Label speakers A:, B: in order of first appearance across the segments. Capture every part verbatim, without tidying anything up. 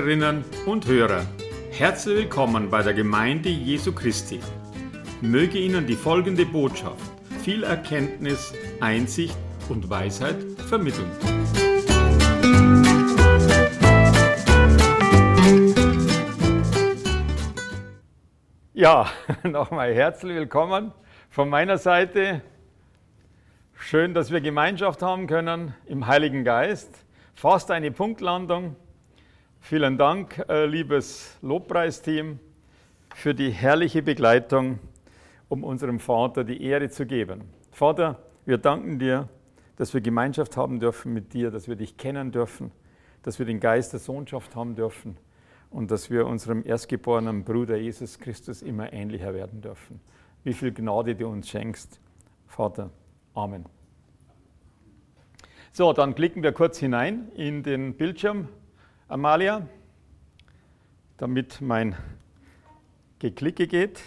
A: Hörerinnen und Hörer, herzlich willkommen bei der Gemeinde Jesu Christi. Möge Ihnen die folgende Botschaft viel Erkenntnis, Einsicht und Weisheit vermitteln.
B: Ja, nochmal herzlich willkommen von meiner Seite. Schön, dass wir Gemeinschaft haben können im Heiligen Geist. Fast eine Punktlandung. Vielen Dank, liebes Lobpreisteam, für die herrliche Begleitung, um unserem Vater die Ehre zu geben. Vater, wir danken dir, dass wir Gemeinschaft haben dürfen mit dir, dass wir dich kennen dürfen, dass wir den Geist der Sohnschaft haben dürfen und dass wir unserem erstgeborenen Bruder Jesus Christus immer ähnlicher werden dürfen. Wie viel Gnade du uns schenkst, Vater. Amen. So, dann klicken wir kurz hinein in den Bildschirm, Amalia, damit mein Geklicke geht.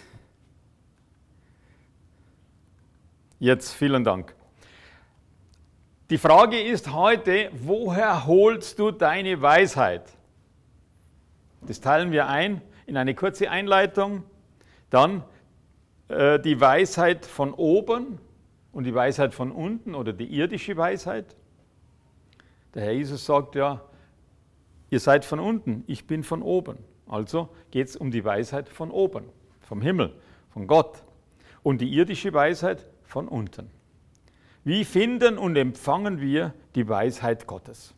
B: Jetzt vielen Dank. Die Frage ist heute, woher holst du deine Weisheit? Das teilen wir ein in eine kurze Einleitung. Dann äh, die Weisheit von oben und die Weisheit von unten oder die irdische Weisheit. Der Herr Jesus sagt ja, ihr seid von unten, ich bin von oben. Also geht es um die Weisheit von oben, vom Himmel, von Gott. Und die irdische Weisheit von unten. Wie finden und empfangen wir die Weisheit Gottes?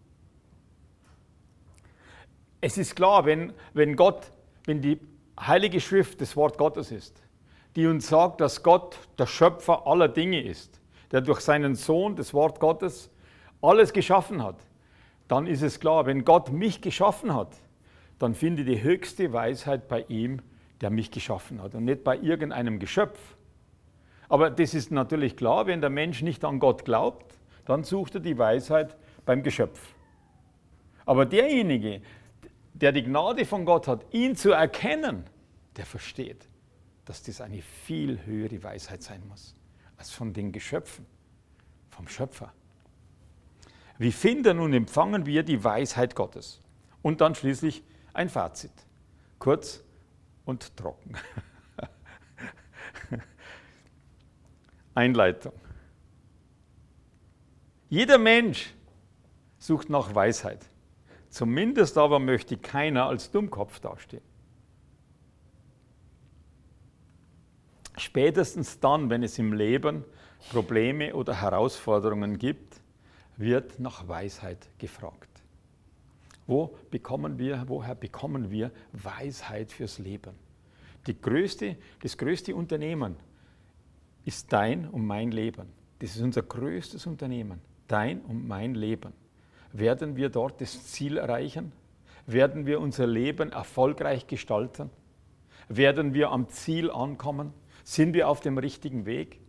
B: Es ist klar, wenn, wenn Gott, wenn die Heilige Schrift das Wort Gottes ist, die uns sagt, dass Gott der Schöpfer aller Dinge ist, der durch seinen Sohn, das Wort Gottes, alles geschaffen hat, dann ist es klar, wenn Gott mich geschaffen hat, dann finde ich die höchste Weisheit bei ihm, der mich geschaffen hat und nicht bei irgendeinem Geschöpf. Aber das ist natürlich klar, wenn der Mensch nicht an Gott glaubt, dann sucht er die Weisheit beim Geschöpf. Aber derjenige, der die Gnade von Gott hat, ihn zu erkennen, der versteht, dass das eine viel höhere Weisheit sein muss, als von den Geschöpfen, vom Schöpfer. Wie finden und empfangen wir die Weisheit Gottes? Und dann schließlich ein Fazit. Kurz und trocken. Einleitung. Jeder Mensch sucht nach Weisheit. Zumindest aber möchte keiner als Dummkopf dastehen. Spätestens dann, wenn es im Leben Probleme oder Herausforderungen gibt, wird nach Weisheit gefragt. Wo bekommen wir, woher bekommen wir Weisheit fürs Leben? Die größte, das größte Unternehmen ist dein und mein Leben. Das ist unser größtes Unternehmen, dein und mein Leben. Werden wir dort das Ziel erreichen? Werden wir unser Leben erfolgreich gestalten? Werden wir am Ziel ankommen? Sind wir auf dem richtigen Weg?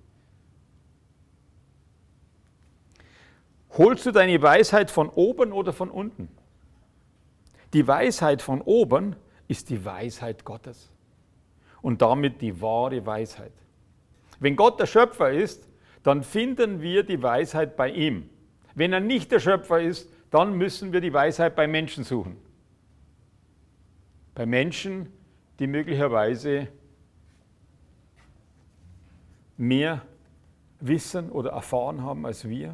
B: Holst du deine Weisheit von oben oder von unten? Die Weisheit von oben ist die Weisheit Gottes und damit die wahre Weisheit. Wenn Gott der Schöpfer ist, dann finden wir die Weisheit bei ihm. Wenn er nicht der Schöpfer ist, dann müssen wir die Weisheit bei Menschen suchen. Bei Menschen, die möglicherweise mehr wissen oder erfahren haben als wir.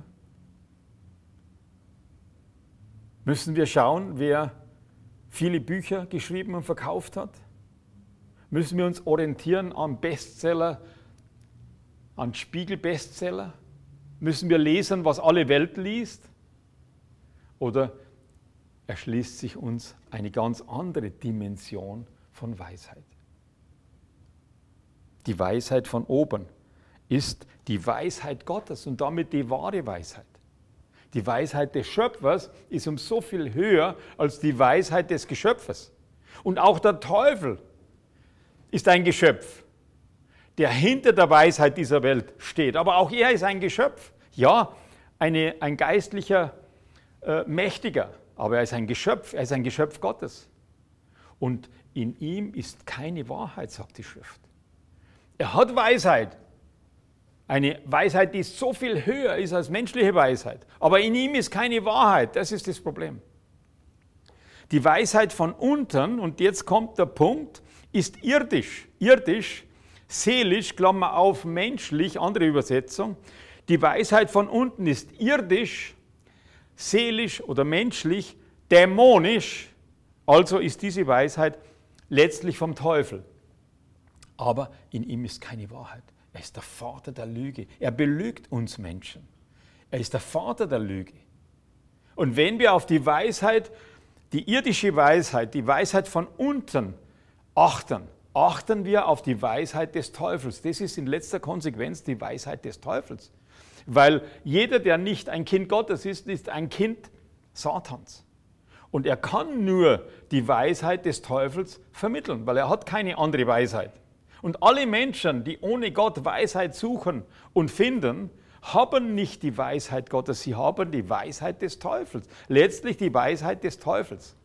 B: Müssen wir schauen, wer viele Bücher geschrieben und verkauft hat? Müssen wir uns orientieren an Bestseller, an Spiegel-Bestseller? Müssen wir lesen, was alle Welt liest? Oder erschließt sich uns eine ganz andere Dimension von Weisheit? Die Weisheit von oben ist die Weisheit Gottes und damit die wahre Weisheit. Die Weisheit des Schöpfers ist um so viel höher als die Weisheit des Geschöpfes. Und auch der Teufel ist ein Geschöpf, der hinter der Weisheit dieser Welt steht. Aber auch er ist ein Geschöpf. Ja, eine, ein geistlicher äh, Mächtiger, aber er ist ein Geschöpf, er ist ein Geschöpf Gottes. Und in ihm ist keine Wahrheit, sagt die Schrift. Er hat Weisheit, eine Weisheit, die so viel höher ist als menschliche Weisheit. Aber in ihm ist keine Wahrheit, das ist das Problem. Die Weisheit von unten, und jetzt kommt der Punkt, ist irdisch. Irdisch, seelisch, Klammer auf, menschlich, andere Übersetzung. Die Weisheit von unten ist irdisch, seelisch oder menschlich, dämonisch. Also ist diese Weisheit letztlich vom Teufel. Aber in ihm ist keine Wahrheit. Er ist der Vater der Lüge. Er belügt uns Menschen. Er ist der Vater der Lüge. Und wenn wir auf die Weisheit, die irdische Weisheit, die Weisheit von unten achten, achten wir auf die Weisheit des Teufels. Das ist in letzter Konsequenz die Weisheit des Teufels. Weil jeder, der nicht ein Kind Gottes ist, ist ein Kind Satans. Und er kann nur die Weisheit des Teufels vermitteln, weil er hat keine andere Weisheit. Und alle Menschen, die ohne Gott Weisheit suchen und finden, haben nicht die Weisheit Gottes, sie haben die Weisheit des Teufels. Letztlich die Weisheit des Teufels.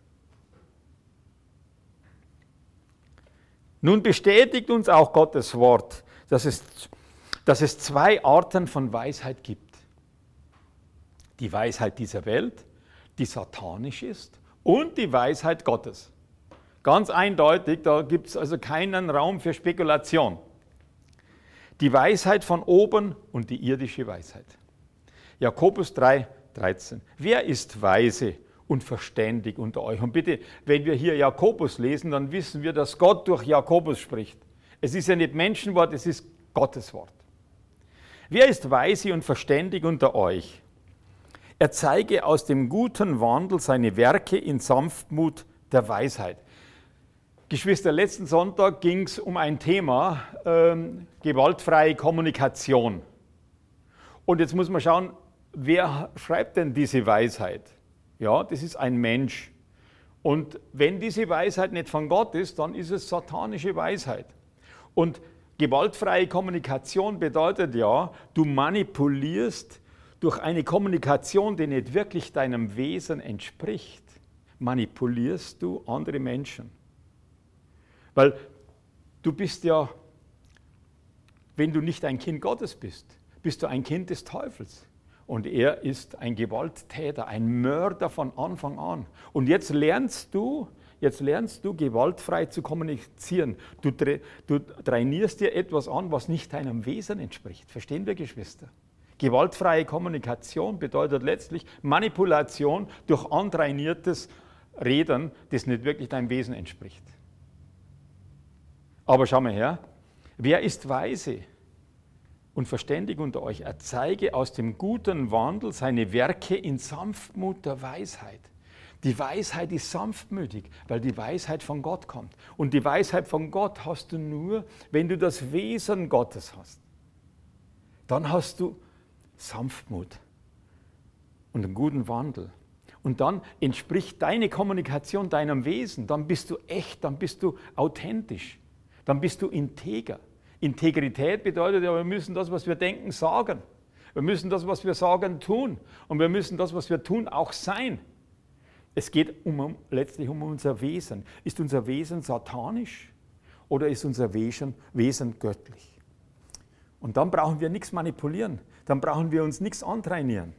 B: Nun bestätigt uns auch Gottes Wort, dass es, dass es zwei Arten von Weisheit gibt. Die Weisheit dieser Welt, die satanisch ist, und die Weisheit Gottes. Ganz eindeutig, da gibt es also keinen Raum für Spekulation. Die Weisheit von oben und die irdische Weisheit. Jakobus drei, dreizehn. Wer ist weise und verständig unter euch? Und bitte, wenn wir hier Jakobus lesen, dann wissen wir, dass Gott durch Jakobus spricht. Es ist ja nicht Menschenwort, es ist Gottes Wort. Wer ist weise und verständig unter euch? Er zeige aus dem guten Wandel seine Werke in Sanftmut der Weisheit. Geschwister, letzten Sonntag ging es um ein Thema, ähm, gewaltfreie Kommunikation. Und jetzt muss man schauen, wer schreibt denn diese Weisheit? Ja, das ist ein Mensch. Und wenn diese Weisheit nicht von Gott ist, dann ist es satanische Weisheit. Und gewaltfreie Kommunikation bedeutet ja, du manipulierst durch eine Kommunikation, die nicht wirklich deinem Wesen entspricht, manipulierst du andere Menschen. Weil du bist ja, wenn du nicht ein Kind Gottes bist, bist du ein Kind des Teufels. Und er ist ein Gewalttäter, ein Mörder von Anfang an. Und jetzt lernst du, jetzt lernst du gewaltfrei zu kommunizieren. Du, du trainierst dir etwas an, was nicht deinem Wesen entspricht. Verstehen wir, Geschwister? Gewaltfreie Kommunikation bedeutet letztlich Manipulation durch antrainiertes Reden, das nicht wirklich deinem Wesen entspricht. Aber schau mal her, wer ist weise und verständig unter euch? Er zeige aus dem guten Wandel seine Werke in Sanftmut der Weisheit. Die Weisheit ist sanftmütig, weil die Weisheit von Gott kommt. Und die Weisheit von Gott hast du nur, wenn du das Wesen Gottes hast. Dann hast du Sanftmut und einen guten Wandel. Und dann entspricht deine Kommunikation deinem Wesen. Dann bist du echt, dann bist du authentisch, dann bist du integer. Integrität bedeutet ja, wir müssen das, was wir denken, sagen. Wir müssen das, was wir sagen, tun. Und wir müssen das, was wir tun, auch sein. Es geht um, um, letztlich um unser Wesen. Ist unser Wesen satanisch oder ist unser Wesen, Wesen göttlich? Und dann brauchen wir nichts manipulieren. Dann brauchen wir uns nichts antrainieren.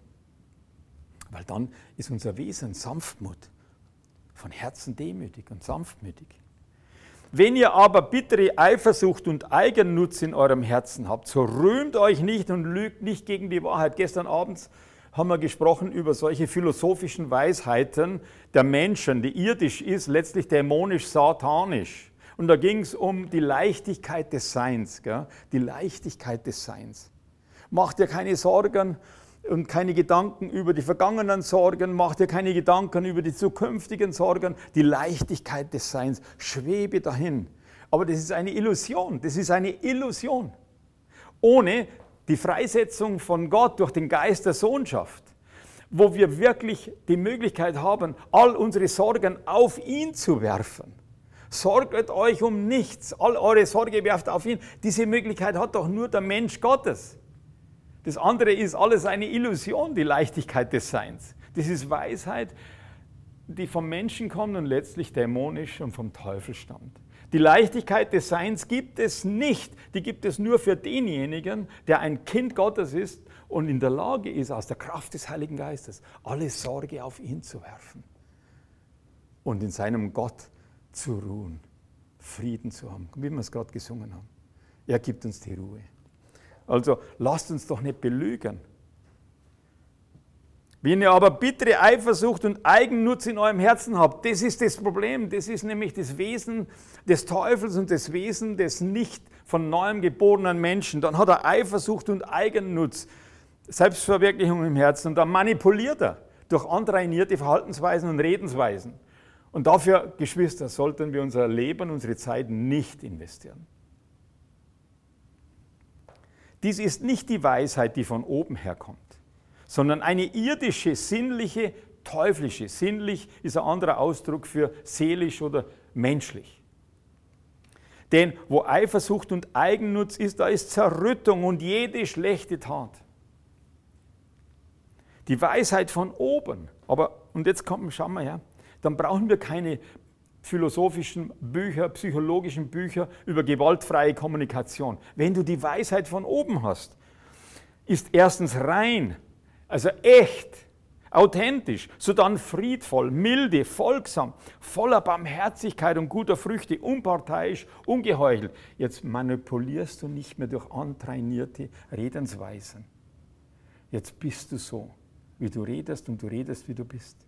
B: Weil dann ist unser Wesen Sanftmut, von Herzen demütig und sanftmütig. Wenn ihr aber bittere Eifersucht und Eigennutz in eurem Herzen habt, so rühmt euch nicht und lügt nicht gegen die Wahrheit. Gestern Abend haben wir gesprochen über solche philosophischen Weisheiten der Menschen, die irdisch ist, letztlich dämonisch, satanisch. Und da ging es um die Leichtigkeit des Seins, gell? Die Leichtigkeit des Seins. Mach dir keine Sorgen und keine Gedanken über die vergangenen Sorgen, mach dir keine Gedanken über die zukünftigen Sorgen, die Leichtigkeit des Seins, schwebe dahin. Aber das ist eine Illusion, das ist eine Illusion. Ohne die Freisetzung von Gott durch den Geist der Sohnschaft, wo wir wirklich die Möglichkeit haben, all unsere Sorgen auf ihn zu werfen. Sorgt euch um nichts, all eure Sorge werft auf ihn. Diese Möglichkeit hat doch nur der Mensch Gottes. Das andere ist alles eine Illusion, die Leichtigkeit des Seins. Das ist Weisheit, die vom Menschen kommt und letztlich dämonisch und vom Teufel stammt. Die Leichtigkeit des Seins gibt es nicht. Die gibt es nur für denjenigen, der ein Kind Gottes ist und in der Lage ist, aus der Kraft des Heiligen Geistes alle Sorge auf ihn zu werfen. und in seinem Gott zu ruhen, Frieden zu haben, wie wir es gerade gesungen haben. Er gibt uns die Ruhe. Also lasst uns doch nicht belügen. Wenn ihr aber bittere Eifersucht und Eigennutz in eurem Herzen habt, das ist das Problem. Das ist nämlich das Wesen des Teufels und das Wesen des nicht von neuem geborenen Menschen. Dann hat er Eifersucht und Eigennutz, Selbstverwirklichung im Herzen und dann manipuliert er durch antrainierte Verhaltensweisen und Redensweisen. Und dafür, Geschwister, sollten wir unser Leben, unsere Zeit nicht investieren. Dies ist nicht die Weisheit, die von oben herkommt, sondern eine irdische, sinnliche, teuflische. Sinnlich ist ein anderer Ausdruck für seelisch oder menschlich. Denn wo Eifersucht und Eigennutz ist, da ist Zerrüttung und jede schlechte Tat. Die Weisheit von oben, aber, und jetzt kommen, schauen wir her, dann brauchen wir keine philosophischen Bücher, psychologischen Bücher über gewaltfreie Kommunikation. Wenn du die Weisheit von oben hast, ist erstens rein, also echt, authentisch, sodann friedvoll, milde, folgsam, voller Barmherzigkeit und guter Früchte, unparteiisch, ungeheuchelt. Jetzt manipulierst du nicht mehr durch antrainierte Redensweisen. Jetzt bist du so, wie du redest und du redest, wie du bist.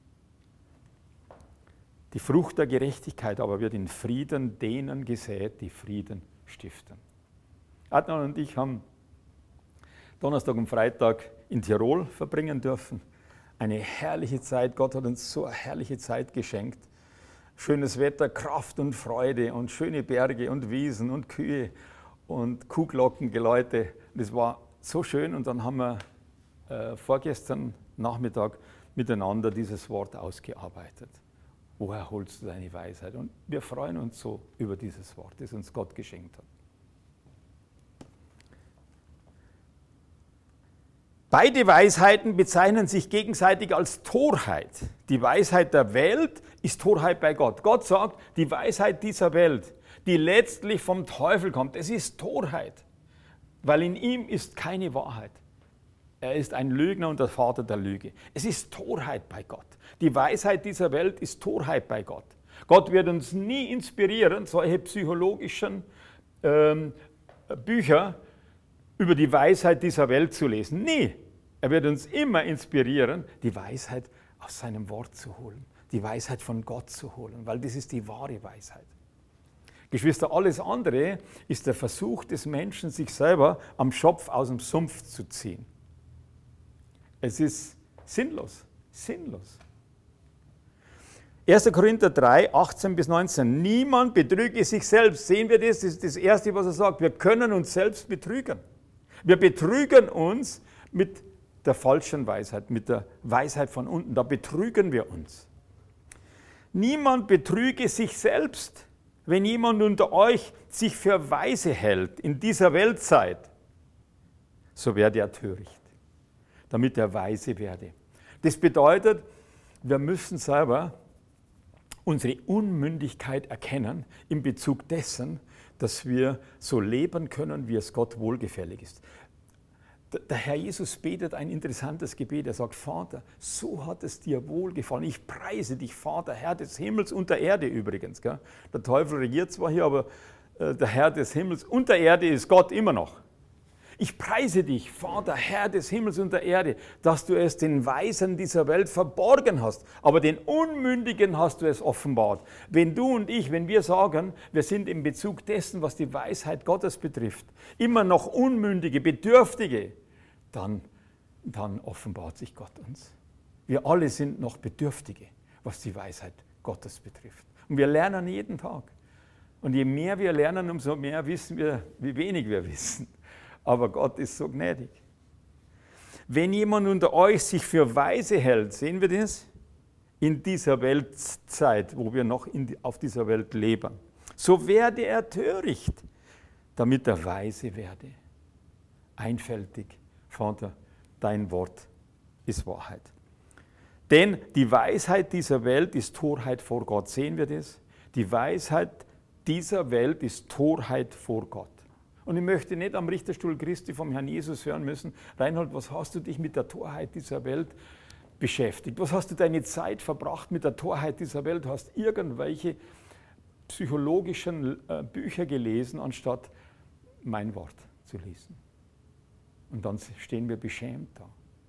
B: Die Frucht der Gerechtigkeit aber wird in Frieden denen gesät, die Frieden stiften. Adnan und ich haben Donnerstag und Freitag in Tirol verbringen dürfen. Eine herrliche Zeit. Gott hat uns so eine herrliche Zeit geschenkt. Schönes Wetter, Kraft und Freude und schöne Berge und Wiesen und Kühe und Kuhglockengeläute. Das war so schön und dann haben wir äh, vorgestern Nachmittag miteinander dieses Wort ausgearbeitet. Woher holst du deine Weisheit? Und wir freuen uns so über dieses Wort, das uns Gott geschenkt hat. Beide Weisheiten bezeichnen sich gegenseitig als Torheit. Die Weisheit der Welt ist Torheit bei Gott. Gott sagt, die Weisheit dieser Welt, die letztlich vom Teufel kommt, es ist Torheit, weil in ihm ist keine Wahrheit. Er ist ein Lügner und der Vater der Lüge. Es ist Torheit bei Gott. Die Weisheit dieser Welt ist Torheit bei Gott. Gott wird uns nie inspirieren, solche psychologischen ähm, Bücher über die Weisheit dieser Welt zu lesen. Nie. Er wird uns immer inspirieren, die Weisheit aus seinem Wort zu holen, die Weisheit von Gott zu holen, weil das ist die wahre Weisheit. Geschwister, alles andere ist der Versuch des Menschen, sich selber am Schopf aus dem Sumpf zu ziehen. Es ist sinnlos, sinnlos. erster Korinther drei, achtzehn bis neunzehn. Niemand betrüge sich selbst. Sehen wir das? Das ist das Erste, was er sagt. Wir können uns selbst betrügen. Wir betrügen uns mit der falschen Weisheit, mit der Weisheit von unten. Da betrügen wir uns. Niemand betrüge sich selbst. Wenn jemand unter euch sich für weise hält in dieser Weltzeit, so werde er töricht, damit er weise werde. Das bedeutet, wir müssen selber unsere Unmündigkeit erkennen in Bezug dessen, dass wir so leben können, wie es Gott wohlgefällig ist. Der Herr Jesus betet ein interessantes Gebet. Er sagt, Vater, so hat es dir wohlgefallen. Ich preise dich, Vater, Herr des Himmels und der Erde übrigens. Gell? Der Teufel regiert zwar hier, aber der Herr des Himmels und der Erde ist Gott immer noch. Ich preise dich, Vater, Herr des Himmels und der Erde, dass du es den Weisen dieser Welt verborgen hast, aber den Unmündigen hast du es offenbart. Wenn du und ich, wenn wir sagen, wir sind in Bezug dessen, was die Weisheit Gottes betrifft, immer noch Unmündige, Bedürftige, dann, dann offenbart sich Gott uns. Wir alle sind noch Bedürftige, was die Weisheit Gottes betrifft. Und wir lernen jeden Tag. Und je mehr wir lernen, umso mehr wissen wir, wie wenig wir wissen. Aber Gott ist so gnädig. Wenn jemand unter euch sich für weise hält, sehen wir das? In dieser Weltzeit, wo wir noch in die, auf dieser Welt leben, so werde er töricht, damit er weise werde. Einfältig, Vater, dein Wort ist Wahrheit. Denn die Weisheit dieser Welt ist Torheit vor Gott. Sehen wir das? Die Weisheit dieser Welt ist Torheit vor Gott. Und ich möchte nicht am Richterstuhl Christi vom Herrn Jesus hören müssen, Reinhold, was hast du dich mit der Torheit dieser Welt beschäftigt? Was hast du deine Zeit verbracht mit der Torheit dieser Welt? Du hast irgendwelche psychologischen äh, Bücher gelesen, anstatt mein Wort zu lesen. Und dann stehen wir beschämt da.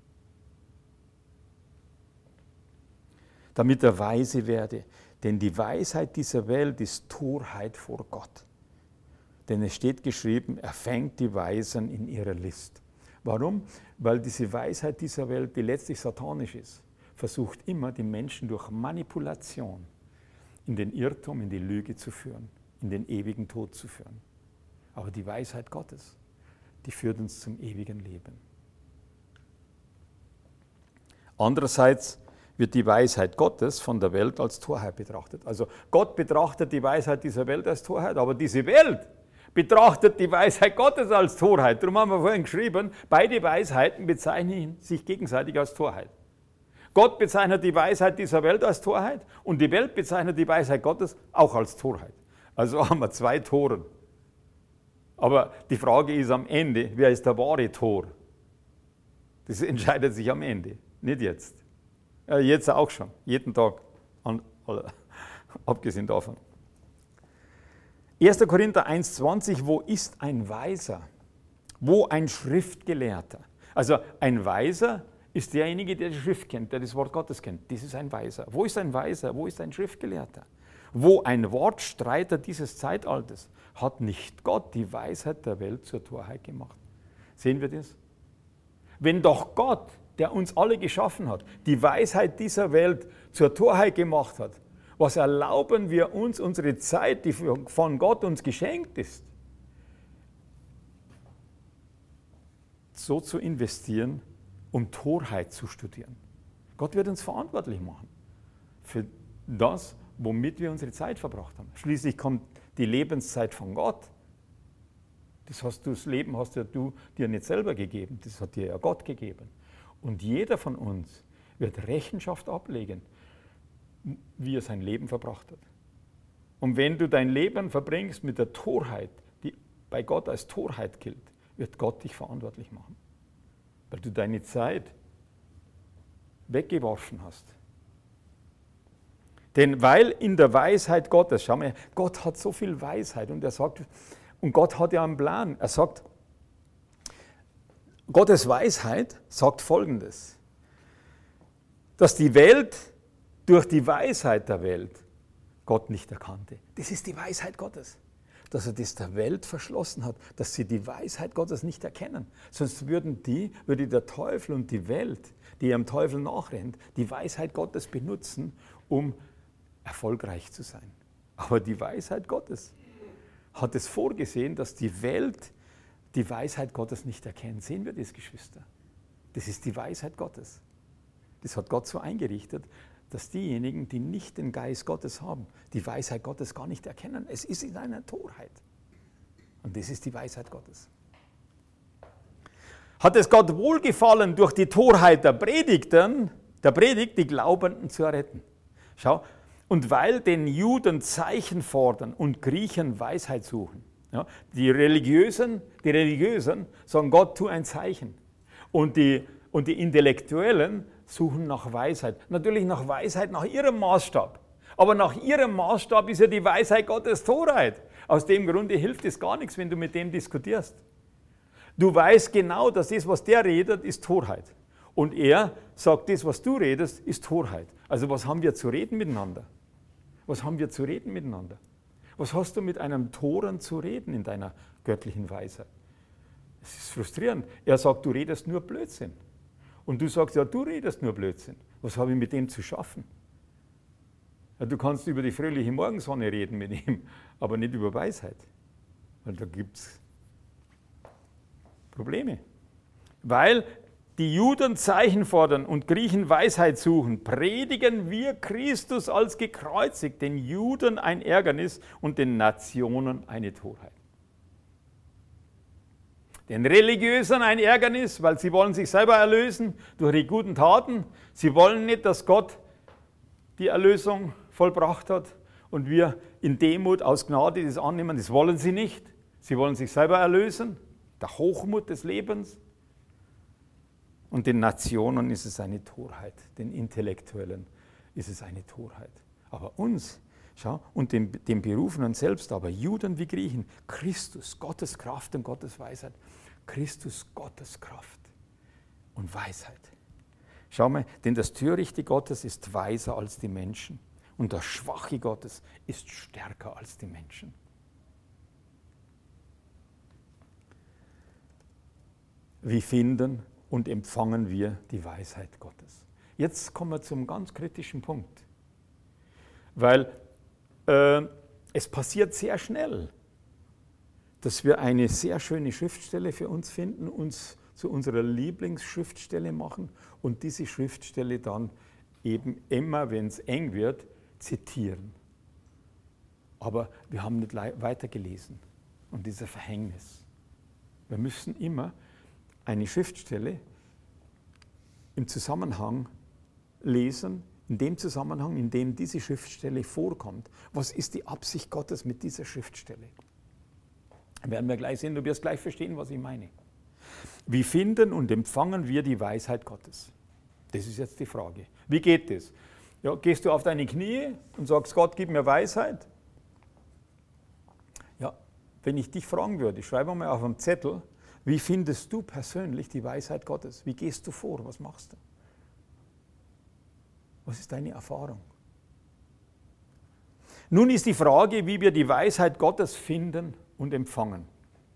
B: Damit er weise werde, denn die Weisheit dieser Welt ist Torheit vor Gott. Denn es steht geschrieben, er fängt die Weisen in ihrer List. Warum? Weil diese Weisheit dieser Welt, die letztlich satanisch ist, versucht immer, die Menschen durch Manipulation in den Irrtum, in die Lüge zu führen, in den ewigen Tod zu führen. Aber die Weisheit Gottes, die führt uns zum ewigen Leben. Andererseits wird die Weisheit Gottes von der Welt als Torheit betrachtet. Also Gott betrachtet die Weisheit dieser Welt als Torheit, aber diese Welt betrachtet die Weisheit Gottes als Torheit. Darum haben wir vorhin geschrieben, beide Weisheiten bezeichnen sich gegenseitig als Torheit. Gott bezeichnet die Weisheit dieser Welt als Torheit und die Welt bezeichnet die Weisheit Gottes auch als Torheit. Also haben wir zwei Toren. Aber die Frage ist am Ende, wer ist der wahre Tor? Das entscheidet sich am Ende, nicht jetzt. Ja, jetzt auch schon, jeden Tag, an, abgesehen davon. erster Korinther eins zwanzig, wo ist ein Weiser? Wo ein Schriftgelehrter? Also ein Weiser ist derjenige, der die Schrift kennt, der das Wort Gottes kennt. Das ist ein Weiser. Wo ist ein Weiser? Wo ist ein Schriftgelehrter? Wo ein Wortstreiter dieses Zeitalters? Hat nicht Gott die Weisheit der Welt zur Torheit gemacht? Sehen wir das? Wenn doch Gott, der uns alle geschaffen hat, die Weisheit dieser Welt zur Torheit gemacht hat, was erlauben wir uns, unsere Zeit, die von Gott uns geschenkt ist, so zu investieren, um Torheit zu studieren? Gott wird uns verantwortlich machen für das, womit wir unsere Zeit verbracht haben. Schließlich kommt die Lebenszeit von Gott. Das, hast du, das Leben hast ja du dir nicht selber gegeben, das hat dir ja Gott gegeben. Und jeder von uns wird Rechenschaft ablegen, wie er sein Leben verbracht hat. Und wenn du dein Leben verbringst mit der Torheit, die bei Gott als Torheit gilt, wird Gott dich verantwortlich machen. Weil du deine Zeit weggeworfen hast. Denn weil in der Weisheit Gottes, schau mal, Gott hat so viel Weisheit und er sagt, und Gott hat ja einen Plan. Er sagt, Gottes Weisheit sagt Folgendes, dass die Welt durch die Weisheit der Welt Gott nicht erkannte. Das ist die Weisheit Gottes, dass er das der Welt verschlossen hat, dass sie die Weisheit Gottes nicht erkennen. Sonst würden die, würde der Teufel und die Welt, die am Teufel nachrennt, die Weisheit Gottes benutzen, um erfolgreich zu sein. Aber die Weisheit Gottes hat es vorgesehen, dass die Welt die Weisheit Gottes nicht erkennt. Sehen wir das, Geschwister? Das ist die Weisheit Gottes. Das hat Gott so eingerichtet, dass diejenigen, die nicht den Geist Gottes haben, die Weisheit Gottes gar nicht erkennen. Es ist in einer Torheit. Und das ist die Weisheit Gottes. Hat es Gott wohlgefallen, durch die Torheit der Predigten, der Predigt, die Glaubenden zu erretten? Schau, und weil den Juden Zeichen fordern und Griechen Weisheit suchen. Ja, die Religiösen, die Religiösen sagen, Gott, tu ein Zeichen. Und die, und die Intellektuellen suchen nach Weisheit. Natürlich nach Weisheit, nach ihrem Maßstab. Aber nach ihrem Maßstab ist ja die Weisheit Gottes Torheit. Aus dem Grunde hilft es gar nichts, wenn du mit dem diskutierst. Du weißt genau, dass das, was der redet, ist Torheit. Und er sagt, das, was du redest, ist Torheit. Also was haben wir zu reden miteinander? Was haben wir zu reden miteinander? Was hast du mit einem Toren zu reden in deiner göttlichen Weisheit? Es ist frustrierend. Er sagt, du redest nur Blödsinn. Und du sagst, ja, du redest nur Blödsinn. Was habe ich mit dem zu schaffen? Ja, du kannst über die fröhliche Morgensonne reden mit ihm, aber nicht über Weisheit. Weil da gibt es Probleme. Weil die Juden Zeichen fordern und Griechen Weisheit suchen, predigen wir Christus als gekreuzigt, den Juden ein Ärgernis und den Nationen eine Torheit. Den Religiösen ein Ärgernis, weil sie wollen sich selber erlösen durch die guten Taten. Sie wollen nicht, dass Gott die Erlösung vollbracht hat und wir in Demut aus Gnade das annehmen. Das wollen sie nicht. Sie wollen sich selber erlösen, der Hochmut des Lebens. Und den Nationen ist es eine Torheit, den Intellektuellen ist es eine Torheit. Aber uns, schau, und den, den Berufenen selbst, aber Juden wie Griechen, Christus, Gottes Kraft und Gottes Weisheit. Christus, Gottes Kraft und Weisheit. Schau mal, denn das Törichte Gottes ist weiser als die Menschen und das Schwache Gottes ist stärker als die Menschen. Wie finden und empfangen wir die Weisheit Gottes? Jetzt kommen wir zum ganz kritischen Punkt, weil äh, es passiert sehr schnell, dass wir eine sehr schöne Schriftstelle für uns finden, uns zu unserer Lieblingsschriftstelle machen und diese Schriftstelle dann eben immer, wenn es eng wird, zitieren. Aber wir haben nicht weitergelesen und dieser Verhängnis. Wir müssen immer eine Schriftstelle im Zusammenhang lesen, in dem Zusammenhang, in dem diese Schriftstelle vorkommt. Was ist die Absicht Gottes mit dieser Schriftstelle? Werden wir gleich sehen, du wirst gleich verstehen, was ich meine. Wie finden und empfangen wir die Weisheit Gottes? Das ist jetzt die Frage. Wie geht das? Ja, gehst du auf deine Knie und sagst, Gott, gib mir Weisheit? Ja, wenn ich dich fragen würde, schreibe mal auf einen Zettel, wie findest du persönlich die Weisheit Gottes? Wie gehst du vor? Was machst du? Was ist deine Erfahrung? Nun ist die Frage, wie wir die Weisheit Gottes finden und empfangen.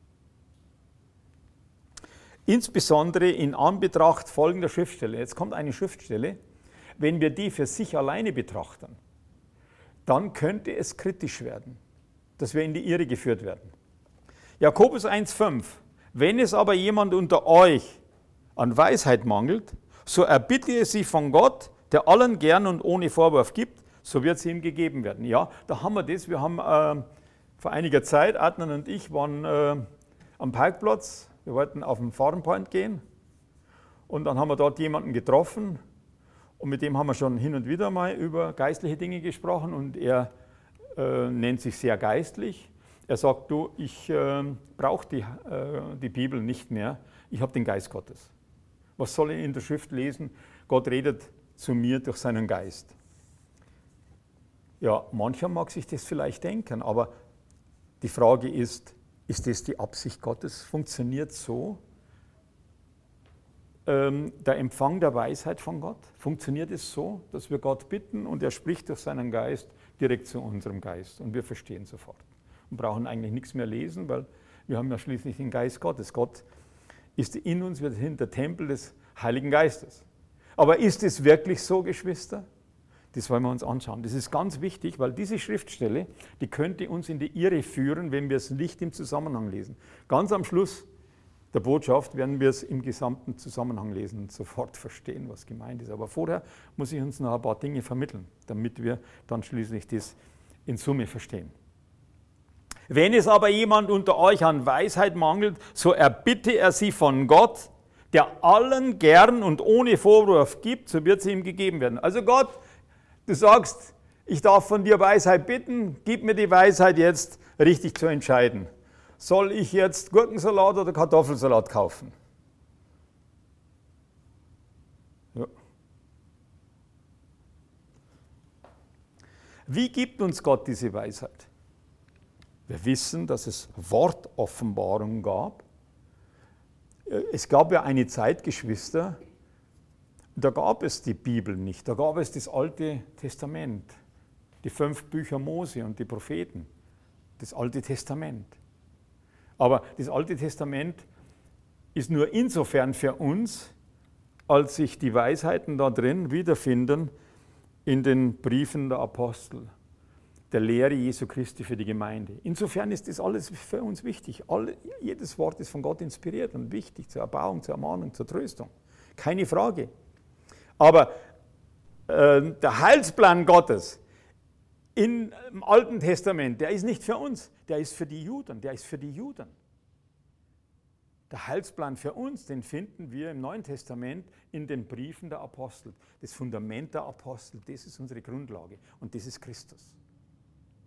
B: Insbesondere in Anbetracht folgender Schriftstelle. Jetzt kommt eine Schriftstelle, wenn wir die für sich alleine betrachten, dann könnte es kritisch werden, dass wir in die Irre geführt werden. Jakobus eins fünf. Wenn es aber jemand unter euch an Weisheit mangelt, so erbitte es sie von Gott, der allen gern und ohne Vorwurf gibt, so wird sie ihm gegeben werden. Ja, da haben wir das. Wir haben äh, vor einiger Zeit, Adnan und ich waren äh, am Parkplatz, wir wollten auf den Farmpoint gehen und dann haben wir dort jemanden getroffen und mit dem haben wir schon hin und wieder mal über geistliche Dinge gesprochen und er äh, nennt sich sehr geistlich. Er sagt, du, ich äh, brauche die, äh, die Bibel nicht mehr, ich habe den Geist Gottes. Was soll ich in der Schrift lesen? Gott redet zu mir durch seinen Geist. Ja, mancher mag sich das vielleicht denken, aber die Frage ist, ist das die Absicht Gottes? Funktioniert so ähm, der Empfang der Weisheit von Gott? Funktioniert es so, dass wir Gott bitten und er spricht durch seinen Geist direkt zu unserem Geist und wir verstehen sofort? Und brauchen eigentlich nichts mehr lesen, weil wir haben ja schließlich den Geist Gottes. Gott ist in uns, wir sind der Tempel des Heiligen Geistes. Aber ist es wirklich so, Geschwister? Das wollen wir uns anschauen. Das ist ganz wichtig, weil diese Schriftstelle, die könnte uns in die Irre führen, wenn wir es nicht im Zusammenhang lesen. Ganz am Schluss der Botschaft werden wir es im gesamten Zusammenhang lesen und sofort verstehen, was gemeint ist. Aber vorher muss ich uns noch ein paar Dinge vermitteln, damit wir dann schließlich das in Summe verstehen. Wenn es aber jemand unter euch an Weisheit mangelt, so erbitte er sie von Gott, der allen gern und ohne Vorwurf gibt, so wird sie ihm gegeben werden. Also Gott, du sagst, ich darf von dir Weisheit bitten, gib mir die Weisheit jetzt, richtig zu entscheiden. Soll ich jetzt Gurkensalat oder Kartoffelsalat kaufen? Ja. Wie gibt uns Gott diese Weisheit? Wir wissen, dass es Wortoffenbarung gab. Es gab ja eine Zeit, Geschwister, da gab es die Bibel nicht, da gab es das Alte Testament, die fünf Bücher Mose und die Propheten, das Alte Testament. Aber das Alte Testament ist nur insofern für uns, als sich die Weisheiten da drin wiederfinden in den Briefen der Apostel, der Lehre Jesu Christi für die Gemeinde. Insofern ist das alles für uns wichtig. All, jedes Wort ist von Gott inspiriert und wichtig zur Erbauung, zur Ermahnung, zur Tröstung. Keine Frage. Aber äh, der Heilsplan Gottes im Alten Testament, der ist nicht für uns, der ist für die Juden, der ist für die Juden. Der Heilsplan für uns, den finden wir im Neuen Testament in den Briefen der Apostel. Das Fundament der Apostel, das ist unsere Grundlage und das ist Christus.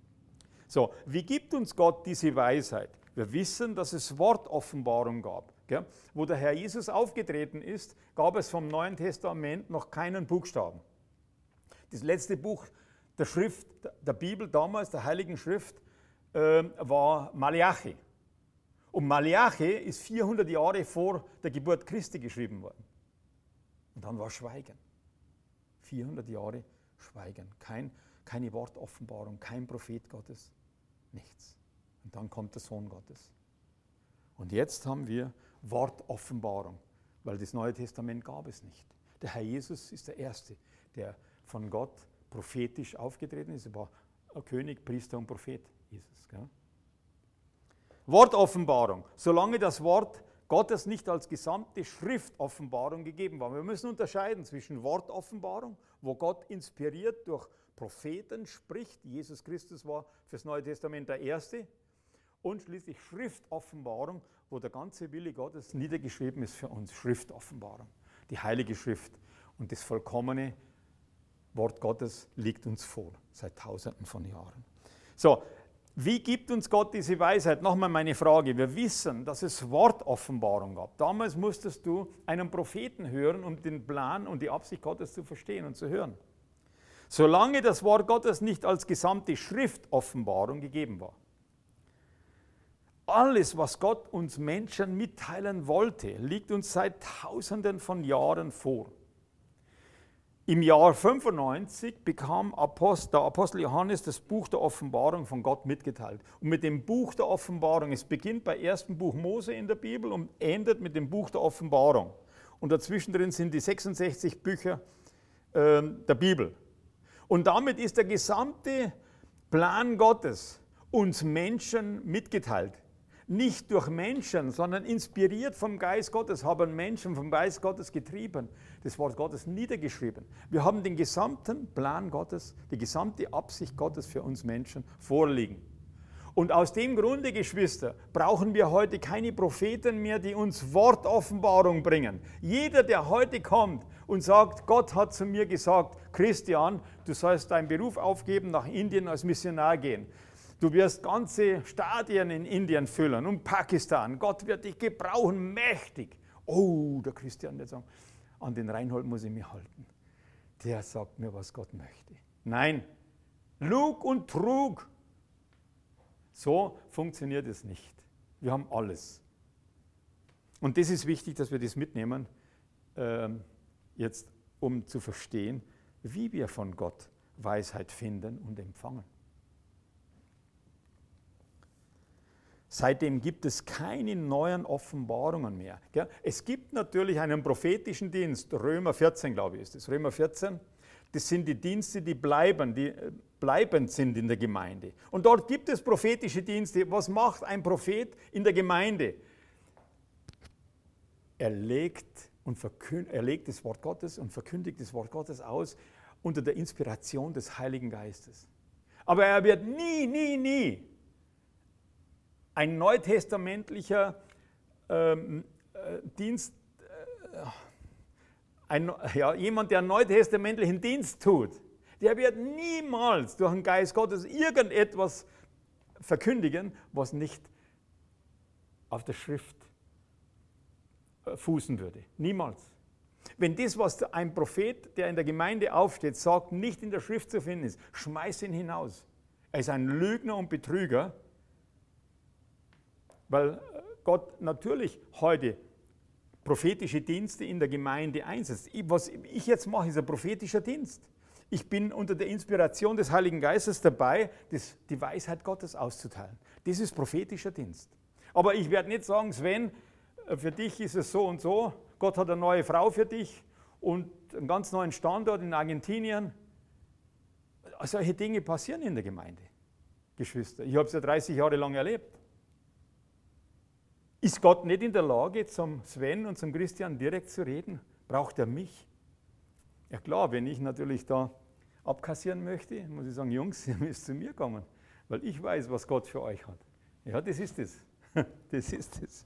B: So, wie gibt uns Gott diese Weisheit? Wir wissen, dass es Wortoffenbarung gab. Gell? Wo der Herr Jesus aufgetreten ist, gab es vom Neuen Testament noch keinen Buchstaben. Das letzte Buch der Schrift, der Bibel damals, der Heiligen Schrift, äh, war Maleachi. Und Maleachi ist vierhundert Jahre vor der Geburt Christi geschrieben worden. Und dann war Schweigen. vierhundert Jahre Schweigen. Kein, keine Wortoffenbarung, kein Prophet Gottes, nichts. Und dann kommt der Sohn Gottes. Und jetzt haben wir Wortoffenbarung, weil das Neue Testament gab es nicht. Der Herr Jesus ist der Erste, der von Gott prophetisch aufgetreten ist. Er war ein König, Priester und Prophet, Jesus. Gell? Wortoffenbarung. Solange das Wort Gottes nicht als gesamte Schriftoffenbarung gegeben war. Wir müssen unterscheiden zwischen Wortoffenbarung, wo Gott inspiriert durch Propheten spricht. Jesus Christus war fürs Neue Testament der Erste. Und schließlich Schriftoffenbarung, wo der ganze Wille Gottes niedergeschrieben ist für uns. Schriftoffenbarung, die Heilige Schrift. Und das vollkommene Wort Gottes liegt uns vor, seit Tausenden von Jahren. So, wie gibt uns Gott diese Weisheit? Nochmal meine Frage. Wir wissen, dass es Wortoffenbarung gab. Damals musstest du einen Propheten hören, um den Plan und die Absicht Gottes zu verstehen und zu hören. Solange das Wort Gottes nicht als gesamte Schriftoffenbarung gegeben war. Alles, was Gott uns Menschen mitteilen wollte, liegt uns seit Tausenden von Jahren vor. Im Jahr fünfundneunzig bekam der Apostel Johannes das Buch der Offenbarung von Gott mitgeteilt. Und mit dem Buch der Offenbarung, es beginnt bei ersten Buch Mose in der Bibel und endet mit dem Buch der Offenbarung. Und dazwischen drin sind die sechsundsechzig Bücher äh, der Bibel. Und damit ist der gesamte Plan Gottes uns Menschen mitgeteilt. Nicht durch Menschen, sondern inspiriert vom Geist Gottes, haben Menschen vom Geist Gottes getrieben, das Wort Gottes niedergeschrieben. Wir haben den gesamten Plan Gottes, die gesamte Absicht Gottes für uns Menschen vorliegen. Und aus dem Grunde, Geschwister, brauchen wir heute keine Propheten mehr, die uns Wortoffenbarung bringen. Jeder, der heute kommt und sagt, Gott hat zu mir gesagt, Christian, du sollst deinen Beruf aufgeben, nach Indien als Missionar gehen. Du wirst ganze Stadien in Indien füllen und Pakistan. Gott wird dich gebrauchen, mächtig. Oh, der Christian wird sagen, an den Reinhold muss ich mich halten. Der sagt mir, was Gott möchte. Nein, Lug und Trug. So funktioniert es nicht. Wir haben alles. Und das ist wichtig, dass wir das mitnehmen, äh, jetzt um zu verstehen, wie wir von Gott Weisheit finden und empfangen. Seitdem gibt es keine neuen Offenbarungen mehr. Es gibt natürlich einen prophetischen Dienst, Römer vierzehn, glaube ich, ist es. Römer vierzehn, das sind die Dienste, die bleiben, die bleibend sind in der Gemeinde. Und dort gibt es prophetische Dienste. Was macht ein Prophet in der Gemeinde? Er legt, und verkündigt, er legt das Wort Gottes und verkündigt das Wort Gottes aus unter der Inspiration des Heiligen Geistes. Aber er wird nie, nie, nie ein neutestamentlicher ähm, äh, Dienst, äh, ein, ja, jemand, der einen neutestamentlichen Dienst tut, der wird niemals durch den Geist Gottes irgendetwas verkündigen, was nicht auf der Schrift äh, fußen würde. Niemals. Wenn das, was ein Prophet, der in der Gemeinde aufsteht, sagt, nicht in der Schrift zu finden ist, schmeiß ihn hinaus. Er ist ein Lügner und Betrüger, weil Gott natürlich heute prophetische Dienste in der Gemeinde einsetzt. Was ich jetzt mache, ist ein prophetischer Dienst. Ich bin unter der Inspiration des Heiligen Geistes dabei, das, die Weisheit Gottes auszuteilen. Das ist prophetischer Dienst. Aber ich werde nicht sagen, Sven, für dich ist es so und so, Gott hat eine neue Frau für dich und einen ganz neuen Standort in Argentinien. Solche Dinge passieren in der Gemeinde, Geschwister. Ich habe es ja dreißig Jahre lang erlebt. Ist Gott nicht in der Lage, zum Sven und zum Christian direkt zu reden? Braucht er mich? Ja klar, wenn ich natürlich da abkassieren möchte, muss ich sagen, Jungs, ihr müsst zu mir kommen, weil ich weiß, was Gott für euch hat. Ja, das ist es. Das ist es.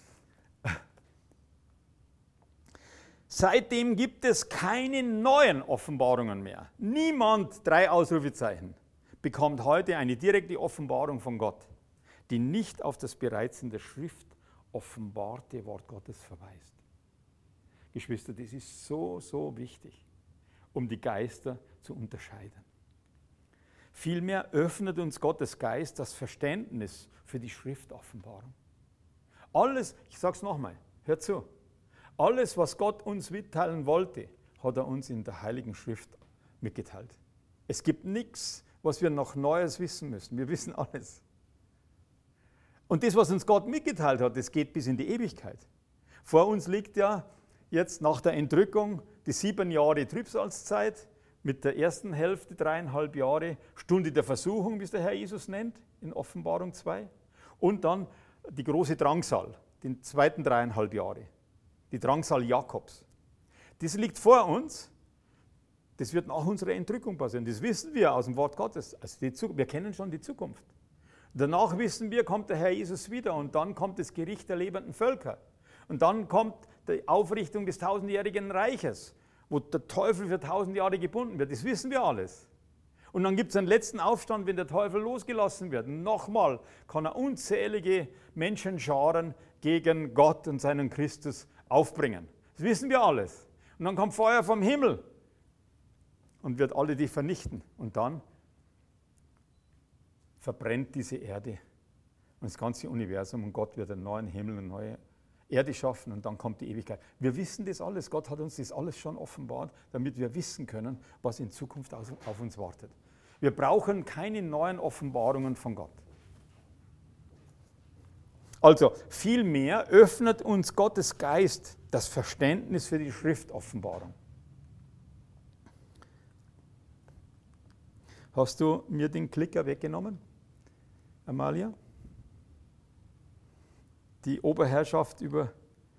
B: Seitdem gibt es keine neuen Offenbarungen mehr. Niemand, drei Ausrufezeichen, bekommt heute eine direkte Offenbarung von Gott, die nicht auf das Bereits in der Schrift offenbarte Wort Gottes verweist. Geschwister, das ist so, so wichtig, um die Geister zu unterscheiden. Vielmehr öffnet uns Gottes Geist das Verständnis für die Schriftoffenbarung. Alles, ich sage es nochmal, hört zu, alles, was Gott uns mitteilen wollte, hat er uns in der Heiligen Schrift mitgeteilt. Es gibt nichts, was wir noch Neues wissen müssen. Wir wissen alles. Und das, was uns Gott mitgeteilt hat, das geht bis in die Ewigkeit. Vor uns liegt ja jetzt nach der Entrückung die sieben Jahre Trübsalzeit mit der ersten Hälfte, dreieinhalb Jahre, Stunde der Versuchung, wie es der Herr Jesus nennt, in Offenbarung zwei. Und dann die große Drangsal, die zweiten dreieinhalb Jahre, die Drangsal Jakobs. Das liegt vor uns. Das wird nach unserer Entrückung passieren. Das wissen wir aus dem Wort Gottes. Also die Zukunft, wir kennen schon die Zukunft. Danach wissen wir, kommt der Herr Jesus wieder und dann kommt das Gericht der lebenden Völker. Und dann kommt die Aufrichtung des tausendjährigen Reiches, wo der Teufel für tausend Jahre gebunden wird. Das wissen wir alles. Und dann gibt es einen letzten Aufstand, wenn der Teufel losgelassen wird. Und nochmal kann er unzählige Menschenscharen gegen Gott und seinen Christus aufbringen. Das wissen wir alles. Und dann kommt Feuer vom Himmel und wird alle die vernichten. Und dann verbrennt diese Erde und das ganze Universum und Gott wird einen neuen Himmel, eine neue Erde schaffen und dann kommt die Ewigkeit. Wir wissen das alles. Gott hat uns das alles schon offenbart, damit wir wissen können, was in Zukunft auf uns wartet. Wir brauchen keine neuen Offenbarungen von Gott. Also vielmehr öffnet uns Gottes Geist das Verständnis für die Schriftoffenbarung. Hast du mir den Klicker weggenommen, Amalia? Die Oberherrschaft über...